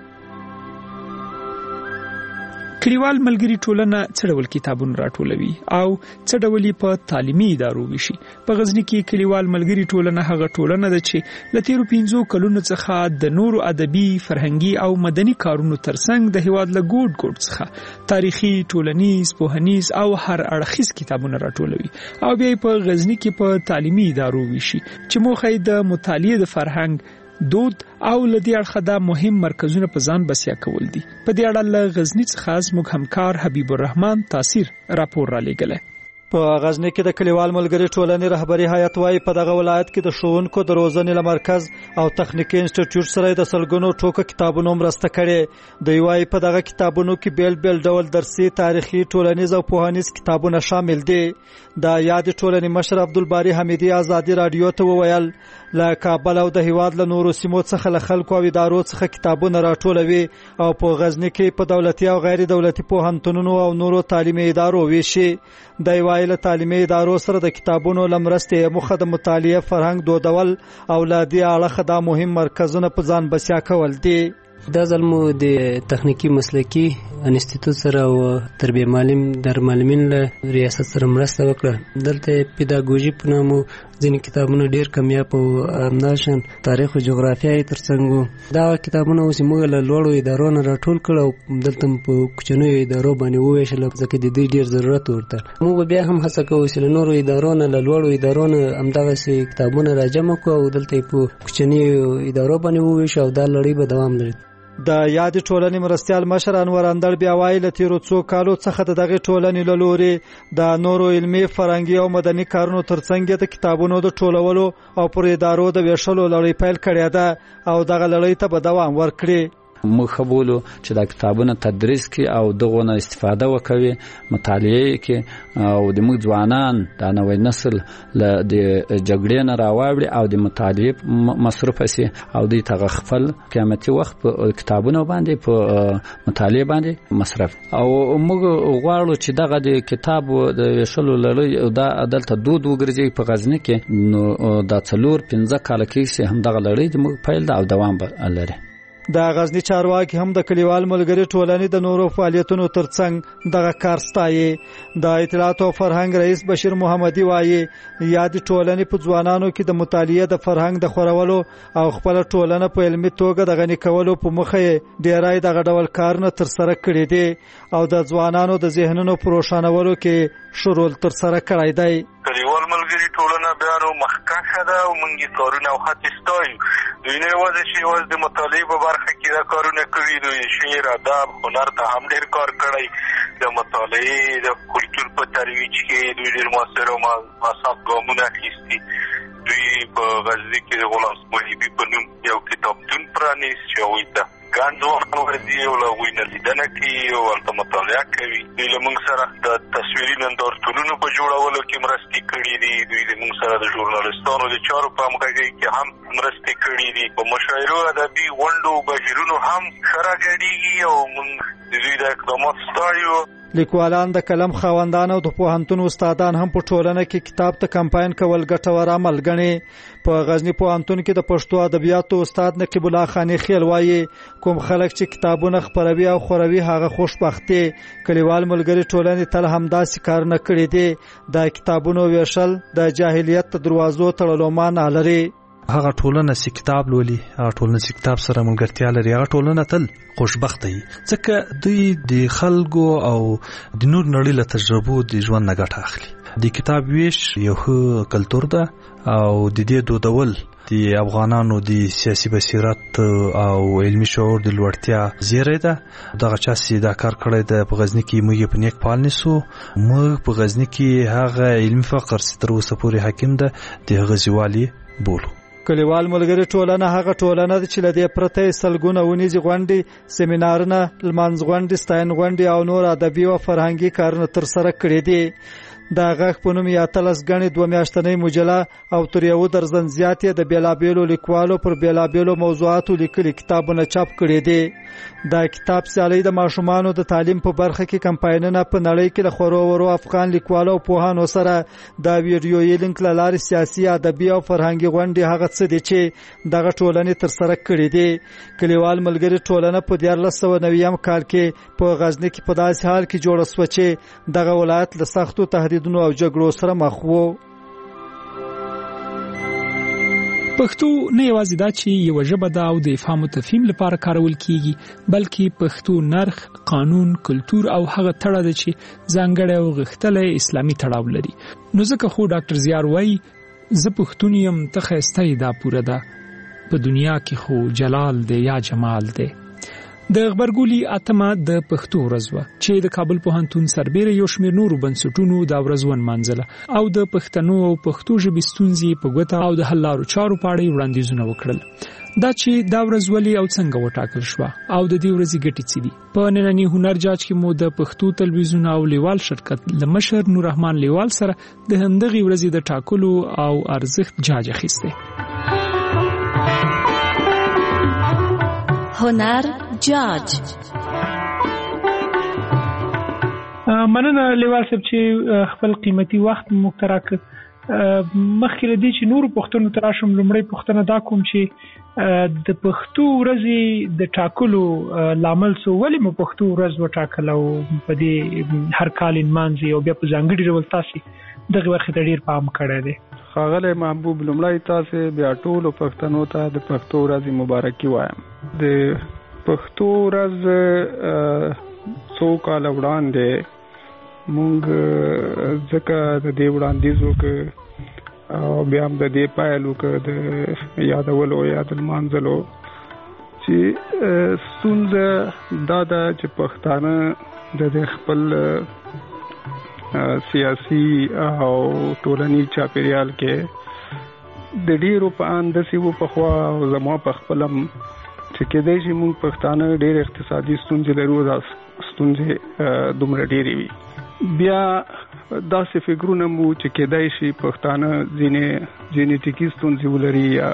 کلیوال ملګری ټولنه څه ډول کتابونه راټولوي او څه ډول په تعلیمي ادارو ویشي؟ په غزني کې کلیوال ملګری ټولنه هغه ټولنه ده چې له تیرو پنځو کلونو څخه د نورو ادبي، فرهنګي او مدني کارونو ترڅنګ د هیواد له ګوټ ګوټ څخه تاریخي، ټولنیز، پوهنیز او هر اړخیز کتابونه راټولوي او بیا په غزني کې په تعلیمي ادارو ویشي چې موخه یې د مطالعې د فرهنګ، دود او لدی اړخه دا مهم مرکزونه په ځان بسیا کول دي. په دې اړه له غزني څخه زموږ همکار حبیب الرحمن تاثیر راپور را لېږلی. په غزني کې د کلیوال ملګری ټولنې رهبری هیئت وايي په دغه ولایت کې د ښوونکو د روزنې له مرکز او تخنیکي انسټیټیوټ سره د سلګونو ټوکه کتابونو مرسته کړې. دوی وايي په دغه کتابونو کې بیل بیل ډول درسي، تاریخي، ټولنیز او پوهنیز کتابونه شامل دي. د یاد ټولنې مشر عبدالباری حمیدي آزادي رادیو ته وویل له کابل او د هیواد له نورو سیمو څخه له خلکو او ادارو څخه کتابونه راټولوي او په غزني کې په دولتي او غیر دولتي پوهنتونونو او نورو تعلیمي ادارو ویشي. دوی وايي له تعلیمي ادارو سره د کتابونو لمرسته مخه د مطالعه فرهنګ دودول او له دې اړخه دا مهم مرکزونه په ځان بسیا کول دي. دا ځل مو د تخنیکی مسلکی انسټیټیوټ سره او تربیه معلم در معلمین له ریاست سره مرسته وکړه. دلته پیداګوژي په نامو ځینې کتابونه ډیر کمیاب او همداشان تاریخ او جغرافیه ترڅنګ دا کتابونه اوس موږ له لوړو ادارو نه راټول کړو او دلته په کوچنیو ادارو باندې وویشل ځکه د دې ډیر ضرورت ورته. موږ بیا هم هڅه کوو چې له نورو ادارو نه له لوړو ادارو نه همدغه کتابونه راجمع کړو او دلته په کوچنیو ادارو باندې وویشو او دا لړۍ به دوام لري. د یاد ټولنې مرستیال مشر انور اندړ بیا وایي له تیرو څو کالو څخه د دغه ټولنې له لوري د نورو علمي، فرهنګي او مدني کارونو ترڅنګ د کتابونو د ټولولو او پر ادارو د ویشلو لړۍ پیل کړې ده او دغه لړۍ ته به دوام ورکړي. موږ بولو چې دا کتابونه تدریس کې او دغه نه استفاده وکوي، مطالعه کې او د موږ ځوانان د نوې نسل له د جګړې نه راوړي او د مطالعه مصرف شي او د تغ خپل قیامتي وخت په کتابونو باندې په مطالعه باندې مصرف. او موږ غواړو چې دغه د کتاب د ویشلو لړۍ دا عدالت دود وګرځي په غزني کې. نو دا څلور پنځه کال کې هم دغه لړۍ د موږ پیل او دوام لري. د غزنی چارواکي هم د کلیوال ملګری ټولنې د نورو فعالیتونو ترڅنګ دغه کار ستایي. د اطلاعات او فرهنګ رئیس بشیر محمدي وایي یاد ټولنې په ځوانانو کې د مطالعه د فرهنګ د خورولو او خپل ټولنه په علمي توګه د غني کولو په مخه ډیرای دغه ډول کارونه تر سره کړی دي او د ځوانانو د ذهنونو پروشانولو کې شروع تر سره کړی دی. کلیوال ملګری ټولنه بیا نو مخکښه ده او موږ کارونه او خط ستایو. دوی نه یوازې چې یوازې د مطالعې په برخه کې دا کارونه کوي، دوی شعر، ادب، هنر ته هم ډېر کار کړی. د مطالعې د کلتور په ترویج کې دوی ډېر مؤثر او مؤثر ګامونه اخیستي. دوی په غزني کې د غلام محیبي په نوم یو کتابتون پرانیست چې هغوی ته ګڼ ځوانان ورځي او له هغوی نه لیدنه کوي او هلته مطالعه کوي. دوی له موږ سره د تصویري نندارتونونو په جوړولو کې مرستې کړي دي. دوی له موږ سره د ژورنالستانو د چارو په همغږۍ کې هم مرستې کړي دي. په مشاعرو، ادبي غونډو، بهیرونو هم ښه راګډېږي او موږ د دوی د اقدامات ستایو. لیکوالان، د قلم خاوندان او د پوهنتون استادان هم په ټولنه کې کتاب ته کمپاین کول ګټور عمل ګڼي. په غزنی پوهنتون کې د پښتو ادبیاتو استاد نقیب الله خانی خیل وایي کوم خلک چې کتابونه خپروي او خوروي هغه خوشبخت دي. کلیوال ملګری ټولنې تل همداسې کارونه کړي دي. د کتابونو ویشل د جاهلیت دروازو تړلو معنی لري. هغه ټولنه چې کتاب لولي، هغه ټولنه چې کتاب سره ملګرتیا لري، هغه ټولنه تل خوشبخته وي ځکه دوی د خلکو او د نور نړۍ له تجربو د ژوند نه ګټه اخلي. د کتاب ویش یو ښه کلتور ده او د دې دودول د افغانانو د سیاسي بصیرت او علمي شعور د لوړتیا زیری ده. دغه چا چې دا کار کړی ده په غزني کې موږ په نیک پال نیسو. موږ په غزني کې هغه علمي فقر چې تر اوسه پورې حاکم ده د هغه زیوالي بولو. کلیوال ملګری ټولنه هغه ټولنه ده چې له دې پرته سلګونه ونیزي غونډې، سیمینارونه، لمانځ غونډې، ستاین غونډې او نور ادبي او فرهنګي کارونه تر سره کړي دي. دا غږ په نوم یا تلس غنې دوه میاشتنۍ مجله او تر یو درزن زیات د بیلابیلو لیکوالو پر بیلابیلو موضوعاتو لیکلي کتابونه چاپ کړي دي. دا کتاب سیالي د ماشومانو د تعلیم په برخه کې کمپاینونه په نړۍ کې د خورو ورو افغان لیکوالو او پوهانو سره دا ویډیو لینک لاري سیاسي، ادبي او فرهنګي غونډې هغه څه دي چې دغه ټولنې تر سره کړي دي. کلیوال ملګری ټولنه په دیارلس سوه نوي کال کې په غزني کې په داسې حال کې جوړه شوه چې دغه ولایت له سختو تهدیدونو او جګړو سره مخ وو. پښتو نه یوازې دا چې یو ژبه ده او د افهام او تفهیم لپاره کارول کیږي، بلکې پښتو نرخ، قانون، کلتور او هغه تړه ده چې ځانګړی او غښتلی اسلامي تړاو لري. نو ځکه خو ډاکټر زیار وایي زه پښتون یم، ته ښایسته دا پوره ده، په دنیا کې خو جلال دی یا جمال دی. د غبرګولي اتمه د پښتو ورځ وه چې د کابل پوهنتون سربېره یو شمېر نورو بنسټونو دا ورځ ونمانځله او د پښتنو او پښتو ژبې ستونزې په ګوته او د حل لارو چارو په اړه وړاندیزونه وکړل. دا چې دا ورځ ولې او څنګه وټاکل شوه او د دې ورځې ګټې څه دي. په ننني هنر جاج کې مو د پښتو تلویزیون او لیوال شرکت له مشر نور رحمان لیوال سره د همدغې ورځې د ټاکلو او ارزښت جاج اخیستی. هنر جاج. مننه لیوال صاحب چې خپل قیمتي وخت موږ ته راکړ. مخکې له دې چې نورو پوښتنو ته راشم، لومړی پوښتنه دا کوم چې د پښتو ورځې د ټاکلو لامل څه، ولې مو پښتو ورځ وټاکله او په دې هر کال نمانځي او بیا په ځانګړي ډول تاسې دغې برخې ته ډېر پام کړی دی؟ ښاغلی محبوب، لومړی تاسې بیا ټولو پښتنو ته د پښتو ورځې مبارکي وایم. د پښتو ورځ څو کاله وړاندې مونږ ځکه د دې وړاندیز وکړ او بیا هم د دې پیل وکړ د یادولو یا د لمانځلو چې ستونزه دا ده چې پښتانه د خپل سیاسي او ټولنیز چاپیریال کې د ډیرو په اند داسې وو پخوا او زما په خپل هم چې کېدای شي موږ پښتانه ډېر اقتصادي ستونزې لرو، دا ستونزې دومره ډېرې وي. بیا داسې فکرونه مو چې کېدای شي پښتانه ځینې جینیټیکي ستونزې ولري یا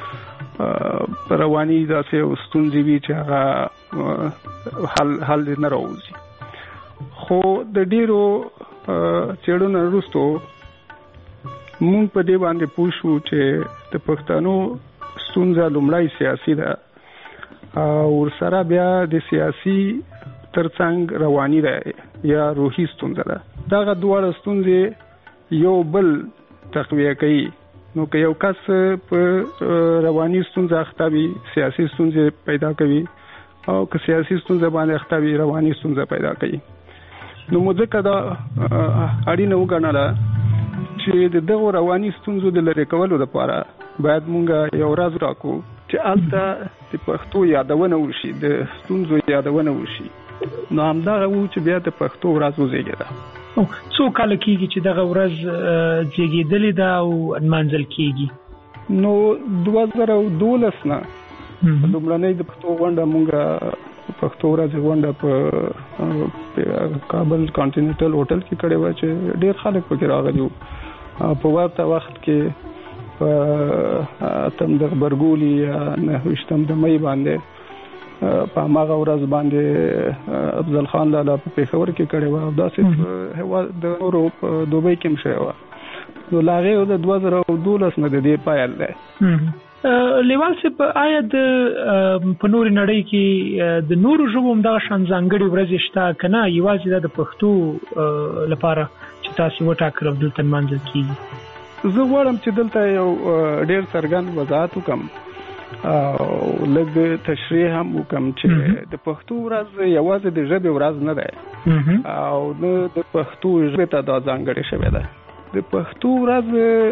رواني داسې ستونزې وي چې هغه حل حل نه راوځي. خو د ډېرو څېړنو وروسته موږ په دې باندې پوه شو چې د پښتنو ستونزه لومړی سیاسي ده او ورسره بیا د سیاسي ترڅنګ رواني ده یا روحي ستونزه ده. دغه دواړه ستونزې یو بل تقویه کوي. نو که یو کس په رواني ستونزه اخته وي سیاسي ستونزې پیدا کوي او که سیاسي ستونزه باندې اخته وي رواني ستونزه پیدا کوي. نو موږ ځکه دا اړینه وګڼله چې د دغو رواني ستونزو د لرې کولو لپاره باید موږ یو ورځ راکړو چې هلته د پښتو یادونه وشي، د ستونزو یادونه وشي. نو همدغه وو چې بیا د پښتو ورځ وزېږېده. څو کاله کېږي چې دغه ورځ زېږېدلې ده او نمانځل کېږي؟ نو دوه زره دولس نه لومړنۍ د پښتو غونډه موږ پښتو ورځ غونډه په کابل کانټیننټل هوټل کې کړې وه چې ډېر خلک پکې راغلي وو. په ورته وخت کې په اتم د غبرګولي یا نهه ویشتم د مۍ باندې په هماغه ورځ باندې افضل خان لالا په پېښور کې کړې وه او داسې هېواد د نورو په دوبۍ کې هم شوې وه. نو له هغې د دوه زره دولس نه د دې پیل دی. لیوال صاحب، آیا د په نورې نړۍ کې د نورو ژبو هم دغه شان ځانګړې ورځې شته که نه یوازې دا د پښتو لپاره چې تاسې وټاکل او دلته نمانځل کېږي؟ زه غواړم چې دلته یو ډېر څرګند وضاحت وکړم او لږ تشریح هم وکړم چې د پښتو ورځ یوازې د ژبې ورځ نه ده او نه د پښتو ژبې ته دا ځانګړې شوې ده. د پښتو ورځ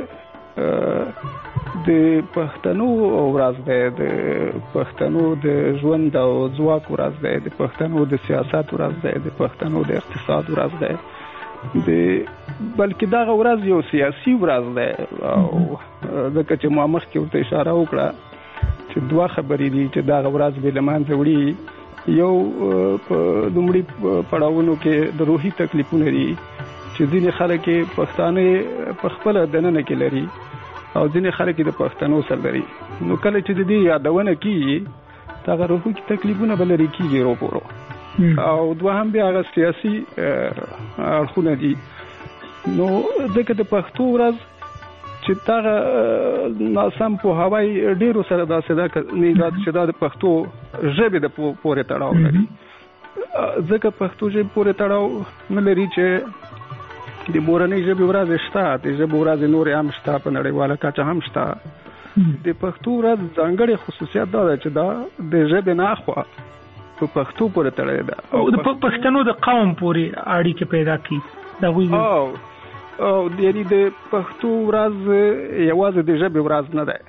د پښتنو ورځ ده، د پښتنو د ژوند او ځواک ورځ ده، د پښتنو د سیاست ورځ ده، د پښتنو د اقتصاد ورځ ده، د بلکې دا ورځ یو سیاسي ورځ ده. او ځکه چې ما مخکې ورته اشاره وکړه چې دوه خبرې دي چې دا ورځ به له منځه وړي. یو په لومړي پړاوونو کې د روحي تکلیفونه دي چې ځینې خلک پښتانه په خپل دننه کې لري او ځینې خلک د پښتنو سره لري. نو کله چې د دې یادونه کیږي دا روحي تکلیفونه بل لري کیږي ورو او دوهم بیا هغه سیاسي اړخونه دي. نو دغه د پښتو ورځ چې دا ناسم په هواي ډیرو سره داسې دا نه دا چې دا د پښتو ژبې د پورې تړاو لري. ځکه پښتو ژبې پورې تړاو نه لري چې د مورنۍ ژبې ورځ شته، د ژبې ورځ نور هم شته، په نړیواله کچه هم شته. د پښتو ورځ ځانګړی خصوصیت دا ده چې دا د ژبې نه اخوا په پښتو پورې تړلې ده او د پښتنو د قوم پورې اړیکه پیدا کوي. دا وایي او او یعنی د پښتو ورځ یوازې د ژبې ورځ نه ده.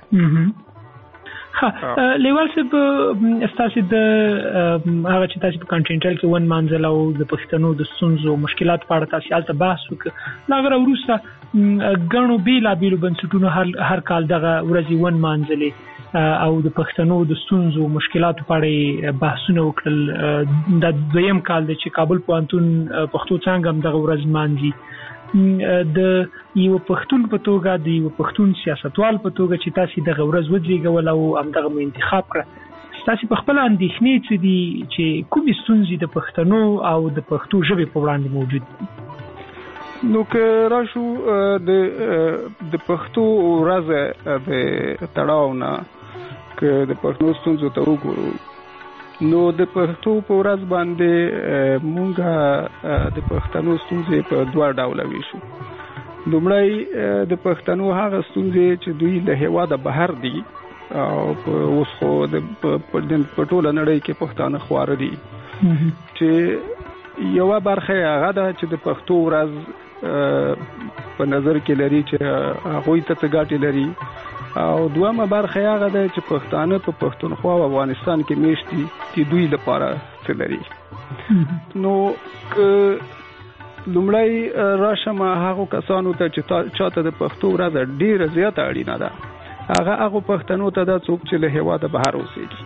ها لیوال صاحب استاسو د هغه چې تاسو په کانټینټل کې ون مانځل او د پښتنو د ستونزو مشکلات په اړه تاسو حالت بحث وکړ. لاغره وروسته غنو بیلا بیلو بنسټونو هر هر کال دغه ورځي ون مانځلې او د پښتنو د ستونزو مشکلات په اړه بحثونه وکړل. د دویم کال د چې کابل پوهنتون پښتو څنګه هم دغه ورځ مانځي. د یو پښتون په توګه د یو پښتون سیاستوال په توګه چې تاسو دغه ورځ وځيګول او هم دغه انتخاب کړ، تاسو په خپل اندېښنې څه دي چې کومې ستونزې د پښتنو او د پښتو ژبې په وړاندې موجود دي؟ نو که راشو د د پښتو ورځ د تړاو نه که د پښتنو ستونزو ته وګورو، نو د پښتو په ورځ باندې مونږه د پښتنو ستونزې په دوه ډوله ویشو. لومړی د پښتنو هغه ستونزې چې دوی له هېواده بهر دي او اوس خو د په ټوله نړۍ کې پښتانه خواره دي، چې یوه برخه هغه ده چې د پښتو ورځ په نظر کې لري چې هغوی ته څه ګټې لري، او دویمه برخه هغه ده چې پښتانه په پښتونخوا او افغانستان کې میشت دي چې دوی لپاره څه لري. نو لومړی راشم هغو کسانو ته چې چاته د پښتو ورځ ډیره زیاته اړینه ده، هغه هغو پښتنو ته دا څوک چې له هېواده بهر اوسېږي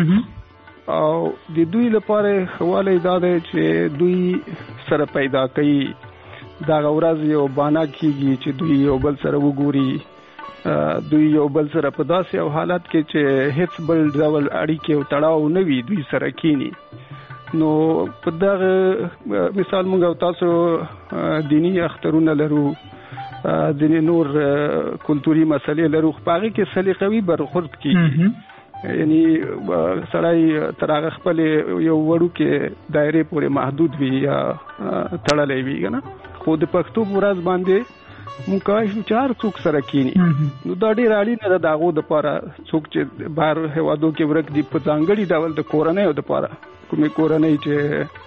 او د دوی لپاره خواله دا ده چې دوی سره پیدا کوي دغه ورځ یو بانا کیږي چې دوی یو بل سره وګوري، دوی یو بل سره په داسې او حالت کې چې هیڅ بل ډول اړیکې او تړاو نه وي دوی سره کینی. نو په دغه مثال موږ تاسو دینی اخترونه لرو، ځینې نور کلتوري مسلې لرو، په هغې کې سلیقوي برخورد کیږي، یعنی سړی تر هغه خپل یو وړوکې دایرې پورې محدود وي یا تړلی وي که نه. خو د پښتو په ورځ باندې مونږ کولی شو چې هر څوک سره کینی. نو دا ډېره اړینه ده د هغو دپاره څوک چې بهر هېوادو کې ورک دي په ځانګړي ډول د کورنیو دپاره کومې کورنۍ چې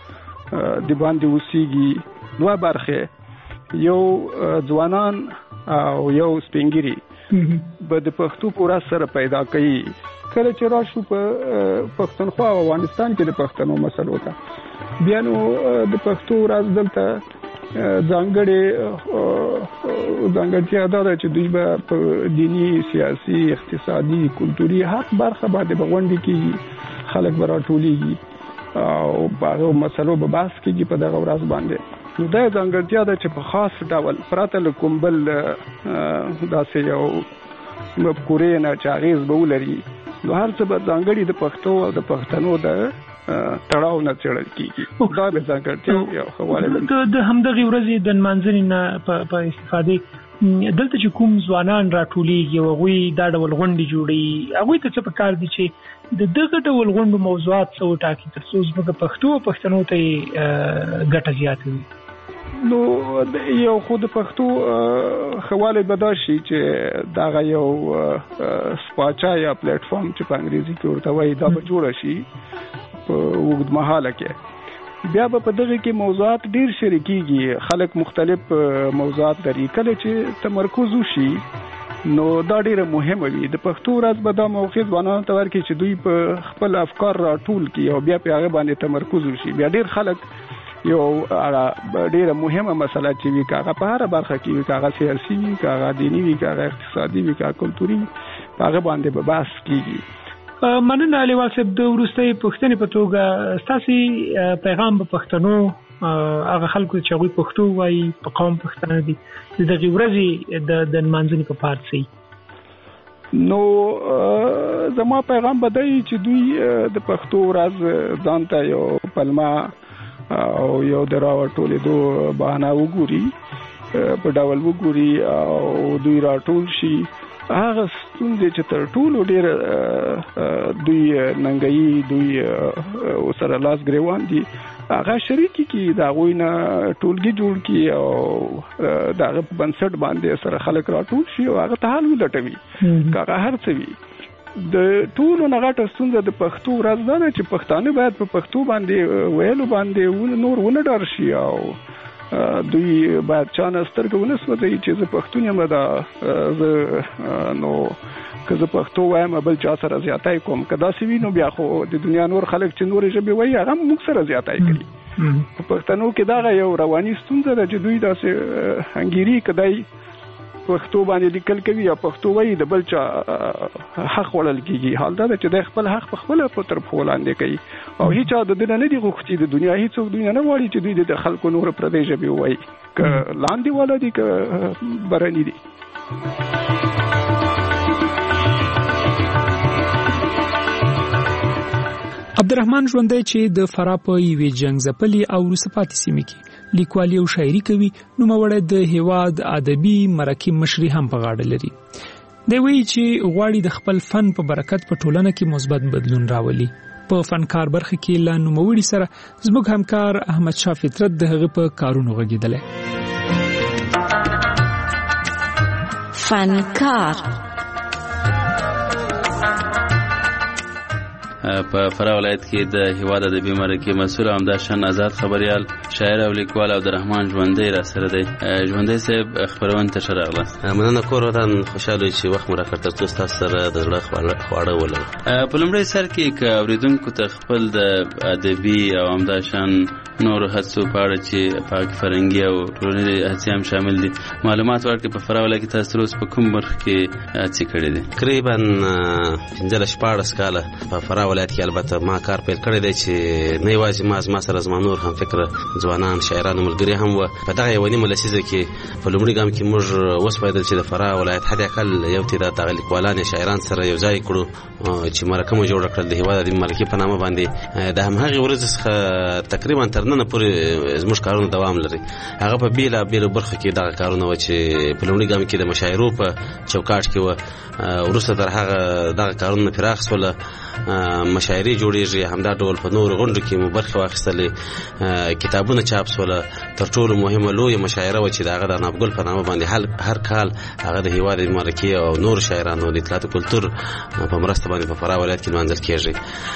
د باندې اوسېږي دوه برخې، یو ځوانان او یو سپینګیري به د پښتو په ورځ سره پیدا کوي. کله چې راشو په پښتونخوا او افغانستان کې د پښتنو مسلو ته بیا نو د پښتو ورځ دلته ځانګړې ځانګړتیا دا ده چې دوی به په دیني، سیاسي، اقتصادي، کلتوري هر برخه باندې به غونډې کېږي، خلک به راټولېږي او په هغو مسلو به بحث کېږي په دغه ورځ باندې. نو دا ځانګړتیا ده چې په خاص ډول پرته له کوم بل داسې یو مفکورې نه چې اغېز به ولري، نو هر څه به ځانګړي د پښتو او د پښتنو د تړاو نه څېړل کېږي. دا به ځانګړتیا یو ښه والی لري. د همدغې ورځې د نمانځنې نه په استفادې دلته چې کوم ځوانان راټولېږي او هغوی دا ډول غونډې جوړوي، هغوی ته څه پکار دي چې د دغه ډول غونډو موضوعات څه وټاکي تر څو زموږ پښتو او پښتنو ته یې ګټه زیاته وي؟ نو یو خو د پښتو ښه والی به دا شي چې دغه یو سپاچا یا پلیټفارم چې په انګریزي کې ورته وایي دا به جوړه شي په اوږد مهاله کې. بیا به په دغه کې موضوعات ډیر شریکيږي، خلک مختلف موضوعات لري. کله چې تمرکز وشي نو دا ډیره مهمه وي. د پښتو ورځ به دا موقع ځوانانو ته ورکړي چې دوی په خپل افکار راټول کړي او بیا په هغه باندې تمرکز وشي. بیا ډیر خلک یو ډیره مهمه مسله چې وي، کاغه په هر برخه کې وي، کاغه سیاسي وي، کاغه دینی وي، کاغه اقتصادي وي، کاغه کلتوري، هغه باندې به بحث کیږي. مننه لیوال صاحب. د وروستۍ پوښتنې په توګه ستاسو پیغام په پښتنو هغه خلکو چې هغوی پښتو وایي په قوم پښتانه دي د دغې ورځې د د نمانځنې په پارسي، نو زما پیغام به دی چې دوی د پښتو ورځ ځان ته یو پلمه او یو د راوټولېدو بهانه وګوري، په ډول وګوري او دوی راټول شي. هغه ستونزې چې تر ټولو ډېر دوی ننګوي، دوی سره لاس ګریوان دي، هغه شریکي کی دا غوی نه ټولګي جوړ کی او دا په بنسټ باندې سره خلک راټول شي او هغه ته حل ولټوي. هغه هر څه وي د ټولو نه غټه ستونزه د پښتو ورځ ده چې پښتانه باید په پښتو باندې ویلو باندې نور ونه ډار شي او دوی باید چانه سترګه ونه سوځي چې زه پښتون یم، دا زه نو که زه پښتو وایم بل چا سره زیاتای کوم. که داسې وي نو بیا خو د دنیا نور خلک چې نورې ژبې وایي هغه موږ سره زیاتای کوي. په پښتنو کې دغه یو رواني ستونزه ده چې دوی داسې انګیري کدی پښتو باندې لیکل کوي یا پښتو وایي د بل چا حق وړل کیږي. حال دا چې د خپل حق په خپل په تر په وړاندې کوي او هیڅ د دنیا نه دی غوښتي، د دنیا هیڅ دنیا نه غواړي چې دوی د خلکو نور پردې ژبې وایي، که لاندې والا دي که برني دي. عبدالرحمن ژوندی چې د فراه په یوې جنګ ځپلې او وروسته پاتې سیمې کې لیکوالي او شاعري کوي، نوموړی د هیواد ادبي مرکې مشري هم په غاړه لري. دی وایي چې غواړي د خپل فن په برکت په ټولنه کې مثبت بدلون راولي. په فنکار برخه کې لا نوموړي سره زموږ همکار احمد شاه فطرت د هغه په کارونو غږیدلی. فنکار په فراه ولایت کې د هیواد ادبي مرکې مسؤل همداشان آزاد خبریال، شاعر او لیکوال عبدالرحمن ژوندی را سره دی. ژوندی صاحب خبرونه ته ښه راغلاست. مننه کور ودان، خوشاله چې وخت مو راکړ ترڅو ستاسو سره د زړه خواړه ولرو. په لومړي سر کې که اورېدونکو ته خپل د ادبي او همداشان نور هڅو په اړه چې پاک فرهنګي او ټولنیزې هڅې هم شامل دي معلومات ورکړي. په فراه ولایت کې تاسو تر اوسه په کوم برخه کې هڅې کړې دي؟ تقریبا پنځلس شپاړس کاله په فراه ولایت کې البته ما کار پیل کړی دی چې نه یوازې ما زما سره زما نور هم فکره ځوانان شاعران ملګري هم وه. په دغه یوه نیمه لسیزه کې په لومړي ګام کې موږ وسپارېدل چې د فراه ولایت حد اقل یو تعداد دغه لیکوالان یا شاعران سره یو ځای کړو چې مرکه مو جوړه کړل د هېواد ادبي مرکې په نامه باندې. د همهغې ورځې څخه تقریبا تر ننه پورې زموږ کارونه دوام لري. هغه په بېلابېلو برخو کې دغه کارونه وه چې په لومړي ګام کې د مشاعرو په چوکاټ کې وه. وروسته تر هغه دغه کارونه پراخ شوله، مشاعرې جوړېږي، همدا ډول په نورو غونډو کې مو برخې واخیستلې، کتابونه چاپ شوله. تر ټولو مهمه لویه مشاعره وه چې د هغه د نابګل په نامه باندې هر کال هغه د هېواد مرکې او نور شاعرانو د اطلاعات او کلتور په مرسته باندې په فراه ولایت کې لمانځل کېږي.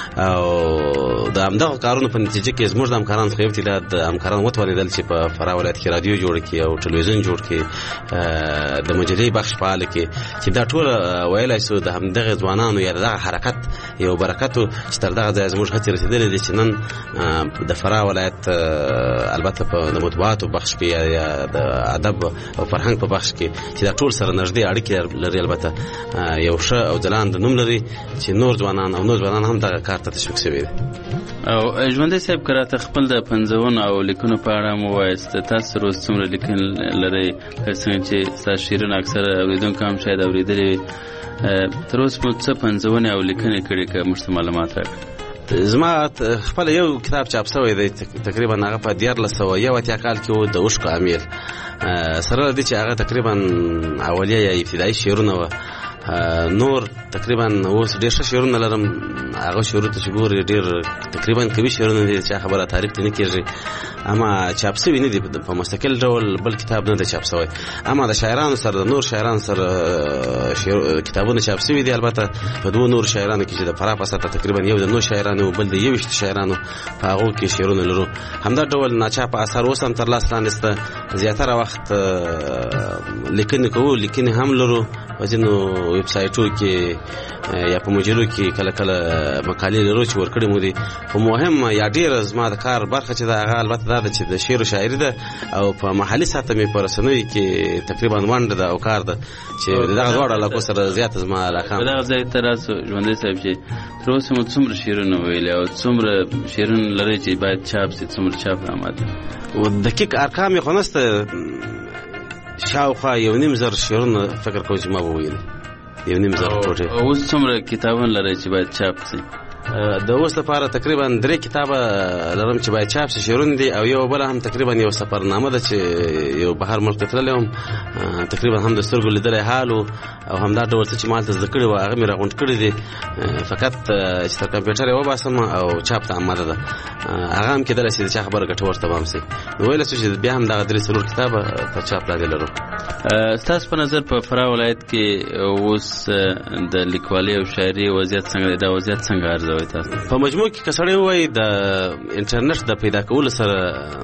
او د همدغو کارونو په نتیجه کې زموږ د همکارانو څخه یو تعداد همکاران وتوانېدل چې په فراه ولایت کې رادیو جوړ کړي او ټلویزیون جوړ کړي، د مجلې بخش فعال کړي، چې دا ټول ویلی شو د همدغه ځوانانو یا دغه حرکت یو برکت و چې تر دغه ځایه زموږ هڅې رسېدلې دي چې نن د فراه ولایت البته په د مطبوعاتو بخش کې یا د ادب او فرهنګ په بخش کې چې دا ټول سره نږدې اړیکې لري، البته یو ښه او ځلانده نوم لري چې نور ځوانان او نور ځوانان هم دغه کار ته تشویق شوي دي. او ژوندی صاحب که راته خپل د پنځونو او لیکنو په اړه مو ووایاست، تاسو تر اوسه څومره لیکن لرئ؟ څنګه چې ستاسو شعرونه اکثره اورېدونکو هم شاید اورېدلي وي. تر اوسه مو څه پنځونې او لیکنې کړي که موږ ته معلومات راکړئ؟ زما خپل یو کتاب چاپ شوی دی، تقریبا هغه په دیارلس سوه یو اتیا کال کې و، د اوښکو امیل، سره له دې چې هغه تقریبا اولیه یا ابتدایي شعرونه وه. نور تقریبا اوس ډېر ښه شعرونه لرم هغه شعرونه چې ګوري ډېر تقریبا قوي شعرونه دي چې خبره تعریف نه کېږي اما چاپ شوي نه دي په مستقل ډول بل کتاب نه دی چاپ شوی اما د شاعرانو سره د نور شاعرانو سره کتابونه چاپ شوي دي البته په دوه نور شاعرانو کې چې د فرا په سطح تقریبا یو د نور شاعرانو بل د یوشت شاعرانو په هغه کې شعرونه لرو همدا ډول ناچاپ اثر اوس هم تر لاس لاندې زیاتره وخت لیکنې کوو لیکنې هم لرو په ځینو ویب سایټو کې یا په مجلو کې کله کله مقالې لرو چې ورکړې مو دي خو مهم یا ډېره زما د کار برخه چې دا هغه البته دا ده چې د شعر و شاعري ده او په محلي سطح مې په رسنیو کې تقریبا ونډه ده او کار ده چې دغه دواړو علاقو سره زیاته زما علاقه په دغه ځای ته راسو ژوندی صاحب چې تر اوسه مو څومره شعرونه ویلي او څومره شعرونه لرئ چې باید چاپ شي څومره چاپ آماده دقیق ارقام یې خو نشته شاوخوا یو نیم زر شعرونه فکر کوم چې ما به ویلي یو نیم زر ټوټې اوس څومره کتابونه لرئ چې باید چاپ شي د اوس لپاره تقریبا درې کتابه لرم چې باید چاپ شي شعرونه دي او یو بل هم تقریبا یو سفرنامه ده چې یو بهر ملک ته تللی وم تقریبا هم د سترګو لیدلی حال او همدا ډول څه چې ما هلته زده کړي وو هغه مې راغونډ کړي دي فقط چې تر کمپیوټر یې وباسم او چاپ ته آماده ده هغه هم کېدلی شي د چا خبره ګټور تمام شي نو ویلی شو چې بیا هم دغه درې څلور کتابه په چاپ لاندې لرو ستاسو په نظر په فراه ولایت کې اوس د لیکوالۍ او شاعرۍ وضعیت څنګه دی دا وضعیت څنګه ارزوئ تاسو په مجموع کې که سړی ووایي د انټرنټ د پیدا کولو سره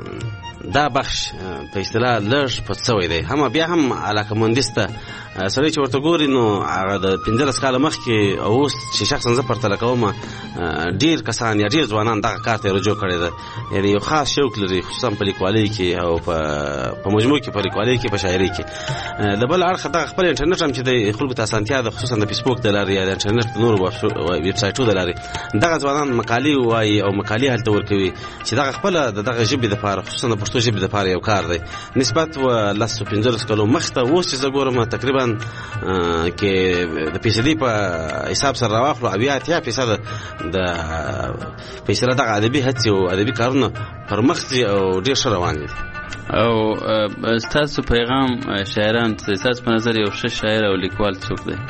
دا بخش په اصطلاح لږ پټ شوی دی هم بیا هم علاقمندي شته سړی چې ورته ګوري نو هغه د پنځلس کاله مخکې اوس چې شخصا زه پرتله کوم ډېر کسان یا ډېر ځوانان دغه کار ته رجوع کړی ده یعنې یو خاص شوق لري خصوصا په لیکوالۍ کې او په مجموع کې په لیکوالۍ کې په شاعرۍ کې د بل اړخه دغه خپل انټرنټ هم چې د خلکو ته اسانتیا ده خصوصا د فیسبوک د لارې یا د انټرنټ د نورو ویب سایټو د لارې دغه ځوانان مقالې وایي او مقالې هلته ورکوي چې دغه خپله د دغه ژبې دپاره خصوصا د پښتو ژبې دپاره یو کار دی نسبت و لسو پنځلس کلو مخته اوس چې زه ګورم تقریبا کې د فیصدي په حساب سره راواخلو اویا اتیا فیصده د فیصله دغه ادبي هڅې او ادبي کارونه پر مخ ځي او ډېر ښه روان دي او ستاسو پیغام شاعران ستاسو په نظر یو ښه شاعر او لیکوال څوک دی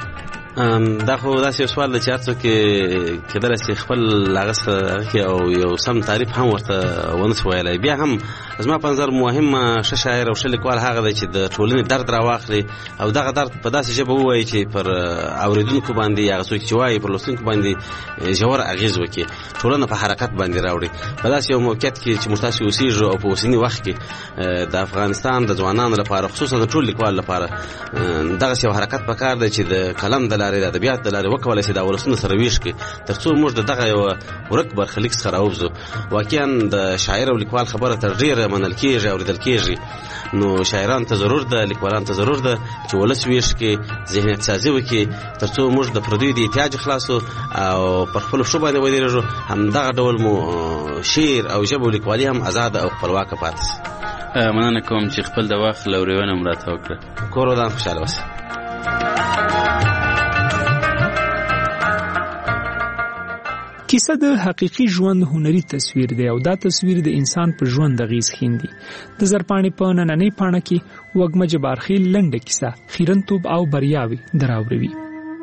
دا خو داسې یو سوال دی چې هر څوک کېدلی شي خپل هغه څه او یو سم تعریف هم ورته ونه شي ویلی بیا هم زما په نظر مهمه ښه شاعر او ښه لیکوال هغه دی چې د ټولنې درد راواخلي او دغه درد په داسې ژبه ووایي چې پر اورېدونکو باندې هغه څوک چې وایي پر لوستونکو باندې ژور اغېز وکړي ټولنه په حرکت باندې راوړي په داسې یو موقعیت کې چې موږ تاسې اوسېږو او په اوسني وخت کې د افغانستان د ځوانانو لپاره خصوصا د ټول لیکوال لپاره دغسې یو حرکت پکار دی چې د قلم د لارې د ادبیات د لارې وکولی شي دا ولسونه سره ویښ کړي تر څو موږ د دغه یو ورک برخلیک څخه راووځو واقعا د شاعر او لیکوال خبره تر ډېره منل کېږي اورېدل کېږي نو شاعرانو ته ضرور ده لیکوالانو ته ضرور ده چې ولس ویښ کړي ذهنیت سازي وکړي تر څو موږ د پردیو د احتیاج خلاصو او پر خپلو پښو باندې ودرېږو همدغه ډول مو شعر او ژبه او لیکوالي هم ازاده او خپلواکه پاتې شي مننه کوم چې خپل د وخت لورېونه م راته وکړه کور ودان خوشحاله اوسئ کیسه د حقیقي ژوند هنري تصویر دی او دا تصویر د انسان په ژوند اغیز ښیندي د زرپاڼې په نننۍ پاڼه کې وږمه جبارخیل لنډه کیسه خیرنتوب او بریاوې دراوروي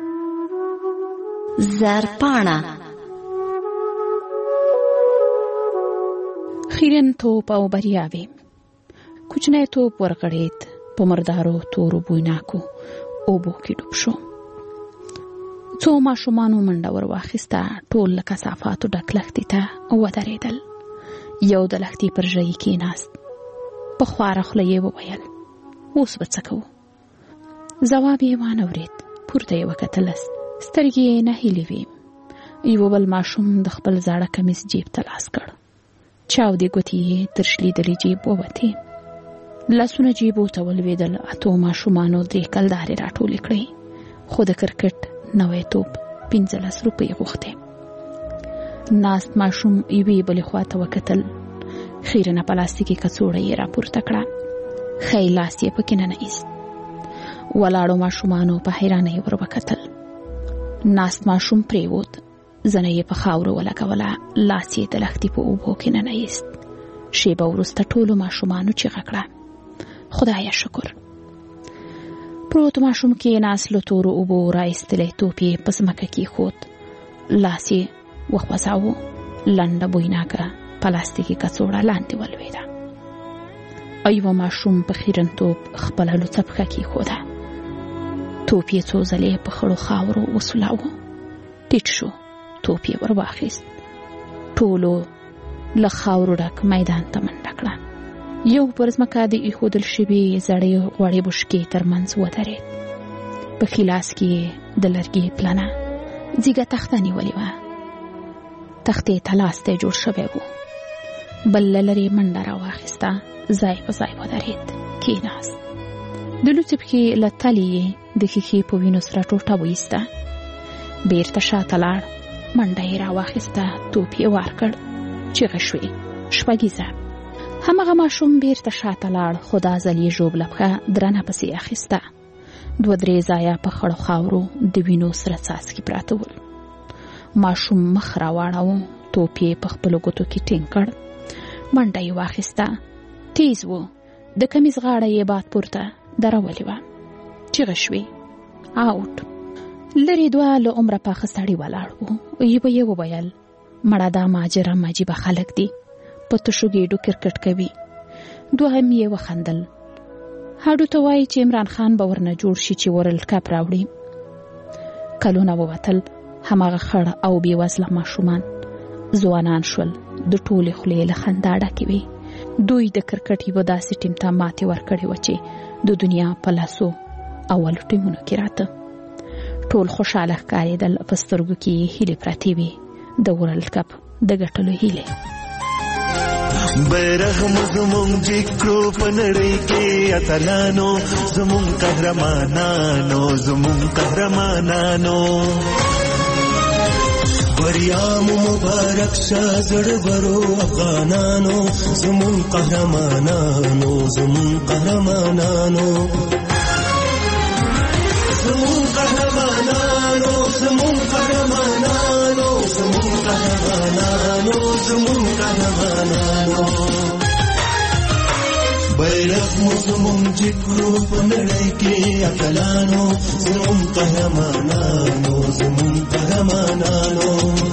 زرپاڼه خیرنتوب او بریاوې کوچنی توپ ورغړېد په مردارو تورو بویناکو اوبو کې ډوب شو څو ماشومانو منډه ور واخیسته ټول له کثافاتو ډک لښتې ته ودرېدل یو د لښتې پر ژۍ کېناست په خواره خوله یې وویل اوس به څه کوو ځواب یې وانه ورېد پورته یې وکتلس سترګې یې نهیلې وې یو بل ماشوم د خپل زاړه کمیس جیب ته لاس کړ چاودې ګوتې یې تر شلیدلې جیب ووتې لاسونه جیبو ته ولوېدل اتو ماشومانو درې کلدارې راټولې کړې خو د کرکټ نوی توپ پنځلس روپۍ غوښتې ناست ماشوم یوې بلې خواته وکتل خیرنه پلاستیکي کڅوړه یې راپورته کړه ښی لاس یې پکې ننایست ولاړو ماشومانو په حیرانۍ ور وکتل ناست ماشوم پریوت زنه یې په خاورو ولګوله لاس یې د لښتې په اوبو کې ننایست شیبه وروسته ټولو ماشومانو چیغه کړه خدایه شکر پروت ماشوم کېناست، له تورو اوبو راایستلی توپ یې په ځمکه کېښود، لاس یې وخوځاوه، لنډه بویناکه پلاستیکي کڅوړه لاندې ولوېده. ایوه ماشوم په خیرنتوب خپله لوڅه پښه کېښوده، توپ یې څو ځلې په خړو خاورو وسولاوه، ټیټ شو، توپ یې ور واخیست، ټولو له خاورو ډک میدان ته منډه کړه. یو پر ځمکه د ایښودل شوي زړې غوړې بشکې ترمنځ ودرېد، په ښي لاس کې یې د لرګي پلنه ځیږه تخته نیولې وه، تختې ته لاستی جوړ شوی و. بل له لرې منډه راواخیسته، ځای په ځای ودرېد، کېناست. د لوڅې پښې له تلې یې د ښیښې په وینو سره ټوټه وایسته، بېرته شاته لاړ، منډه یې راواخیسته، توپ یې وار کړ، چیغې شوې، شپږیزه. همغه ماشوم بېرته شاته لاړ، خو دا ځل یې ژوبله پښه درنه پسې اخیسته. دوه درې ځایه په خړو خاورو د وینو سره څاڅکي پراته ول. ماشوم مخ راواړاوه، توپ یې په خپلو ګوتو کې ټینګ کړ، منډه یې واخیسته، تیز و، د کمیز غاړه یې باد پورته درولې وه، چیغې شوې، آوټ. لرې دوه له عمره پاخه سړي ولاړ وو، یوه یې وویل، مړه دا ماجرم عجیبه خلک دي، په تشو ګېډو کرکټ کوي. دوهم یې وخندل، هډو ته وایي چې عمران خان به ورنه جوړ شي چې ورلډ کپ راوړي. کلونه ووتل، هماغه خړ او بې وزله ماشومان ځوانان شول، د ټولې خولې له خندا ډکې وې. دوی د کرکټ یوه داسې ټیم ته ماتې ورکړې وه چې د دنیا په لاسو اولو ټیمونو کې راته. ټول خوشحاله ښکارېدل، په سترګو کې یې هیلې پرتې وې، د ورلډ کپ د ګټلو هیلې. بیرغ مو زمونږ جګړو په نړۍ کې اتلانو، زمونږ قهرمانانو، زمونږ قهرمانانو. بریا مو مبارک شه زړورو افغانانو، زمونږ قهرمانانو، زمونږ قهرمانانو. زمونږ قهرمانانو، زمونږ قهرمانانو، زمونږ قهرمانانو، زمونږ قهرمانانو. بیرغ مو زمونږ جګړو په نړۍ کې اتلانو، زمونږ قهرمانانو، زمونږ قهرمانانو.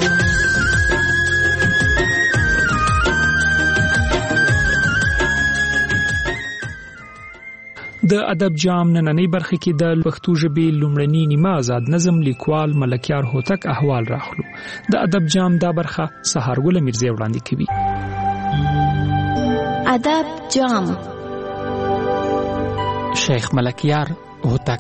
د ادب جام نننۍ برخه کې د پښتو ژبې لومړني نیمه آزاد نظم لیکوال ملکیار هوتک احوال راخلو. د ادب جام دا برخه سهارګل میرزی وړاندې کوي. ادب جام. شیخ ملکیار هوتک.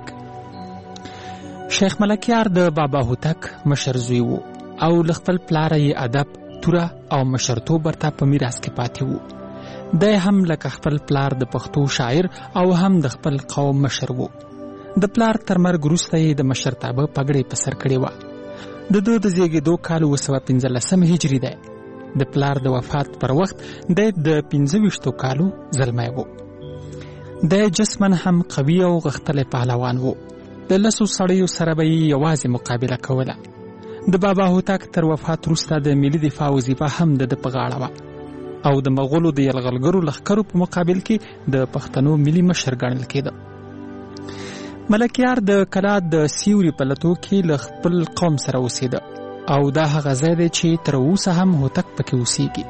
شیخ ملکیار د بابا هوتک مشر زوی وو او ل خپل پلار یې ادب، توره او مشرتوب ورته په میراث کې پاتې وو. دی هم لکه خپل پلار د پښتو شاعر او هم د خپل قوم مشر وو. د پلار تر مرګ وروسته یې د مشرتابه پګړۍ په سر کړې وه. د ده د زیږېدو کال اوه سوه پنځلسم هجري دی. د پلار د وفات پر وخت دی د پنځه ویشتو کالو زلمی وو. دی جسمن هم قوي او غښتلی پهلوان وو. د لسو سړیو سره به یې یوازې مقابله کوله. د بابا هوتک تر وفات وروسته د ملي دفاع وظیفه هم د ده په غاړه وه او د مغولو د یرغلګرو لښکرو په مقابل کې د پښتنو ملي مشر ګڼل کېده. ملکیار د کلا د سیوري په لتو کې له خپل قوم سره اوسېده او دا هغه ځای دی چې تر اوسه هم هوتک پکې اوسېږي.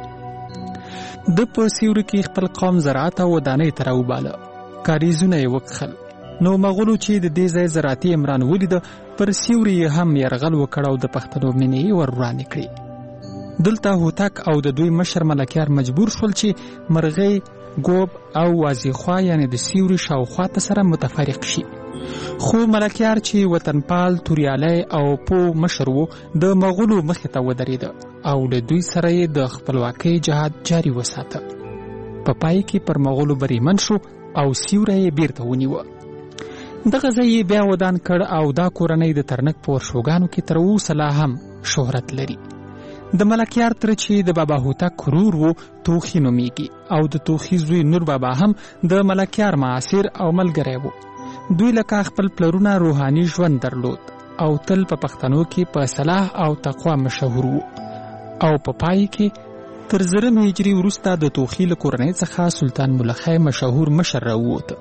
د په سیوري کې خپل قوم زراعت او ودانۍ ته راوباله، کاریزونه یې وکښل. نو مغولو چې د دې ځای زراعتي عمران ولیده، پر سیوري یې هم یرغل وکړ او د پښتنو مینې یې ور وړاندې کړې. دلته هوتک او د دوی مشر ملکیار مجبور شول چې مرغۍ، ګوب او وازیخوا یعنی د سیوري شاوخوا ته سره متفرق شي. خو ملکیار چې وطنپال، توریالی او پو مشر و، د مغولو مخې ته ودرېده او له دوی سره یې د خپلواکۍ جهاد جاري وساته. په پای کې پر مغولو بریمن شو او سیوری یې بیرته ونیوه. دغه ځای یې بیا ودان کړ او دا کورنۍ د ترنک په ورشوګانو کې تر اوسه لا هم شهرت لري. د ملکیار تره چې د بابا هوتک ورور و، توخي نومیږي او د توخي زوی نور بابا هم د ملکیار معاصر او ملګری و. دوی لکه خپل پلرونه روحاني ژوند درلود او تل په پښتنو کې په صلاح او تقوا مشهور و. او په پای کې تر زرم هجري وروسته د توخي له کورنۍ څخه سلطان ملخی مشهور مشر راووت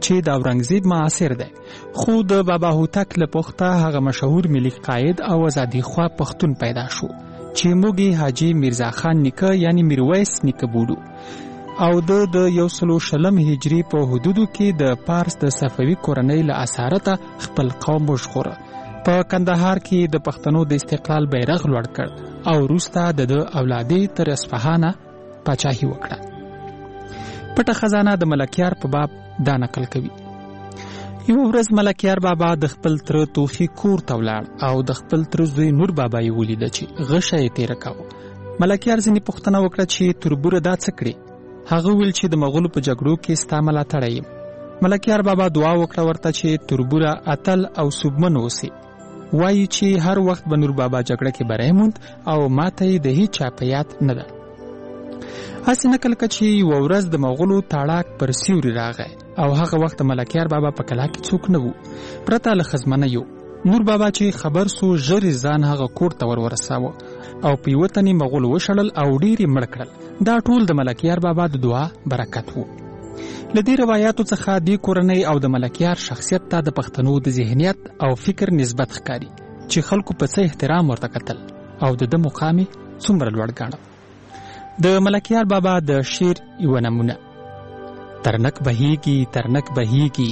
چې د اورنګزیب معاصر دی، خو د بابا هوتک له پخته هغه مشهور ملي قائد او آزادي خوا پښتون پیدا شو چې موږ حاجی میرزا خان نیکه یعنی میرویس نیکه بولو، او د د یو سلو شلم هجری په حدودو کې د پارس د صفوي کورنۍ له اثارته خپل قوم وژغوره. په کندهار کې د پښتنو د استقلال بیرغ لوړ کړ او وروسته د د اولادې تر اصفهانه پاچاهي وکړه. پټه خزانه د ملکیار په باب دا نقل کوي: یو ورځ ملکیار بابا د خپل تر توخي کور ته ولاړ او د خپل تر زوی نور بابا یې ولیده چې غشه یې تېره کاوه. ملکیار ځینې پوښتنه وکړه چې تربوره دا څه کړې؟ هغه ویل چې د مغولو په جګړو کې ستا ملاتړی یم. ملکیار بابا دعا وکړه ورته چې تربوره اتل او سوبمن اوسي، وایي چې هر وخت به نور بابا جګړه کې بری موند او ماته یې د هیچ چا په یاد نه ده. هسې نقل که چې یوه ورځ د مغولو تاړاک پر سیوري راغی او هغه وخت ملکیار بابا په کلا کې څوک نه وو پرته له ښځمنیو. نور بابا چې خبر سو ژر ځان هغه کور ته ور ورساوه او په یوه تنې مغول وشړل او ډېر یې مړه کړل. دا ټول د ملکیار بابا د دعا برکت وو. له دې روایاتو څخه دې کورنۍ او د ملکیار شخصیت ته د پښتنو د ذهنیت او فکر نسبت ښکاري چې خلکو په څه احترام ورته کتل او د ده مقام یې څومره لوړ ګاڼه. د ملکیار بابا د شعر یوه نمونه: ترنک بهیږي ترنک بهیږي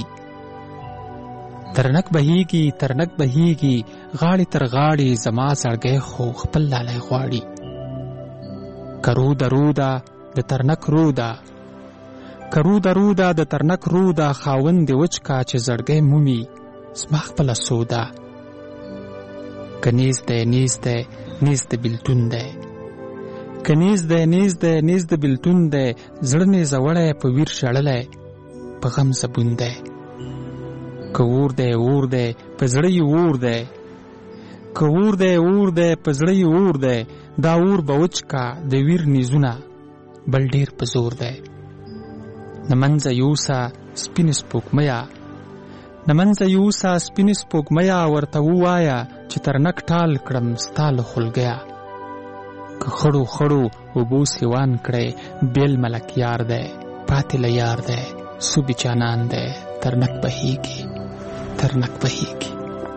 ترنک بهیږي ترنک بهیږي غاړې تر غاړې زما زړګی خو خپل لالی غواړي. کرو دروده د ترنک روده کرو دروده د ترنک روده خاوند دې وچ کا چې زړګی مومي زما خپله سوده. که نیز دی نیز دی نیز د بیلتون دی که نیز دی نیز دی نیز د بیلتون دی زړه مې زوړی په ویر شړلی په غم زبون دی. که اور دی اور دی په زړه یې اور دی که اور دی اور دی په زړه یې اور دی دا اور به وچ کا د ویر نیزونه بل ډېر په زور دی. نه منځه یوسه سپینې سپوږمیا نه منځه یوسه سپینې سپوږمیا ورته ووایه چې ترنک ټال کړم ستا له خولګیا. که خړو خړو اوبو سیوان کړی بیل ملکیار دی پاتې له یار دی صوبې جانان دی ترنک بهیږي ترنک بهیږي.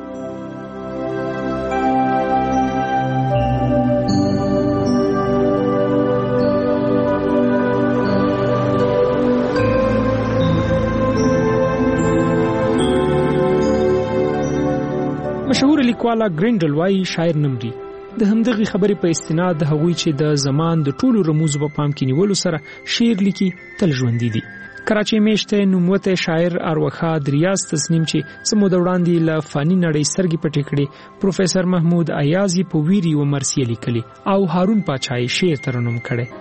مشهور لیکواله ګرینډل وایي شاعر نه مري. د همدغې خبرې په استناد د هغوی چې د زمان د ټولو رموزو په پام کې نیولو سره شعر لیکي تل ژوندي دي. کراچۍ میشته نوموتی شاعر ارواښا د ریاض تصنیم چې څه موده وړاندې له فاني نړۍ سترګې پټې کړې، پروفیسر محمود ایاز یې په ویر یوه مرثیه لیکلې او هارون پاچا یې شعر ترنم کړی.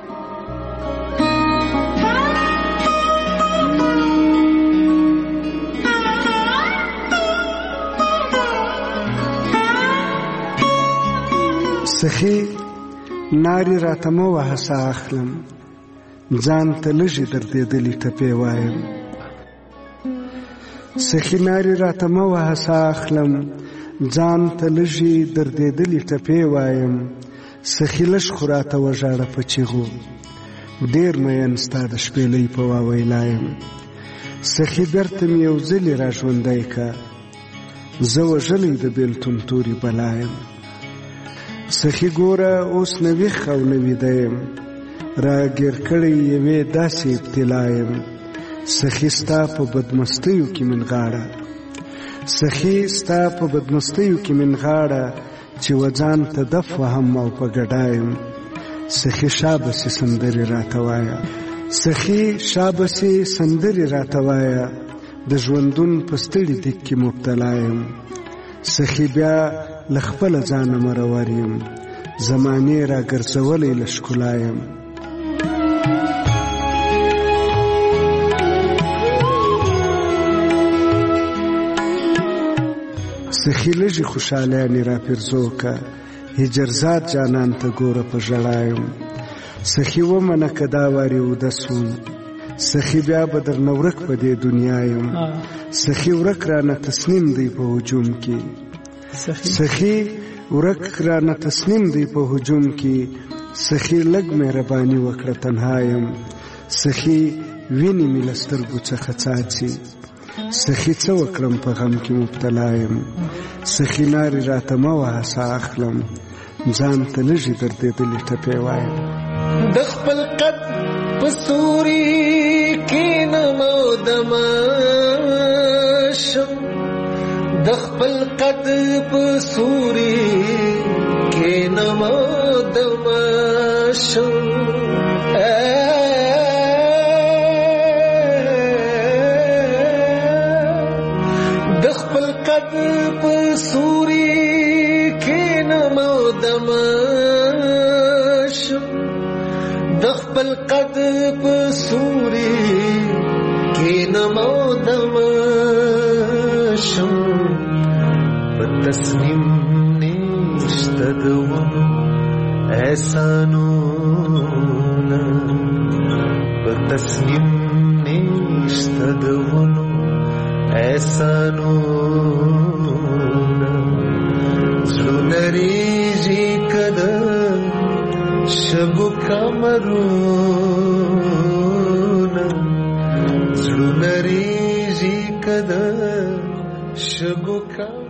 سخی ناری راته مه وهه ساه اخلم ځان ته لږې دردېدلې ټپې وایم. سخی ناری راته مه وهه ساه اخلم ځان ته لږې دردېدلې ټپې وایم. سخی لږ خو راته وژاړه په چیغو ډېر مین ستا د شپېلۍ په واویلا یم. سخی بېرته مې یو ځلې را ژوندی که زه وژلی د بېلتون تورې بلا یم. سخی ګوره اوس نه ویښ او نه ویده یم را ګیر کړی یوې داسې ابتلا یم. سخی ستا په بدمستیو کې من غاړه سخی ستا په بدمستیو کې من غاړه چې وځان ته دف وهم او په ګډا یم. سخی شابسې سندرې راته وایه سخی شابسې سندرې راته وایه د ژوندون په ستړي دیګ کې مبتلا یم. سخی بیا له خپله ځانه مرور یم زمانې را ګرځولی له ښکلا یم. سخی لږې خوشحالیانې را پرزو که هجرزاد جانان ته ګوره په ژړا یم. سخی ومنه که دا وارې اوده سوم سخی بیا به درنه ورک په دې دنیا یم. سخی ورک رانه تسنیم دی په هجوم کې سخی ورک رانه تسنیم دی په هجوم کې. سخی لږ مهرباني وکړه تنها یم. سخی وینې مې له سترګو څخه څاڅي سخی څه وکړم په غم کې مبتلا یم سخی نارې راته مه وهه ساه اخلم ځان ته لږې دردېدلې ټپې وایم د خپل قد په سوري کښېنم او دمه شم د خپل قد په سوري کښېنم او دمه شم د خپل قد په سوري کښېنم او دمه شم د خپل قد په سوري کښېنم او دمه شم په تصمیم نشته د ونو احسانونه په تصمیم نشته د ونو احسانونه زړونه ریږي که د شګو کمرونه زړونه ریږي که د شګو کمرونه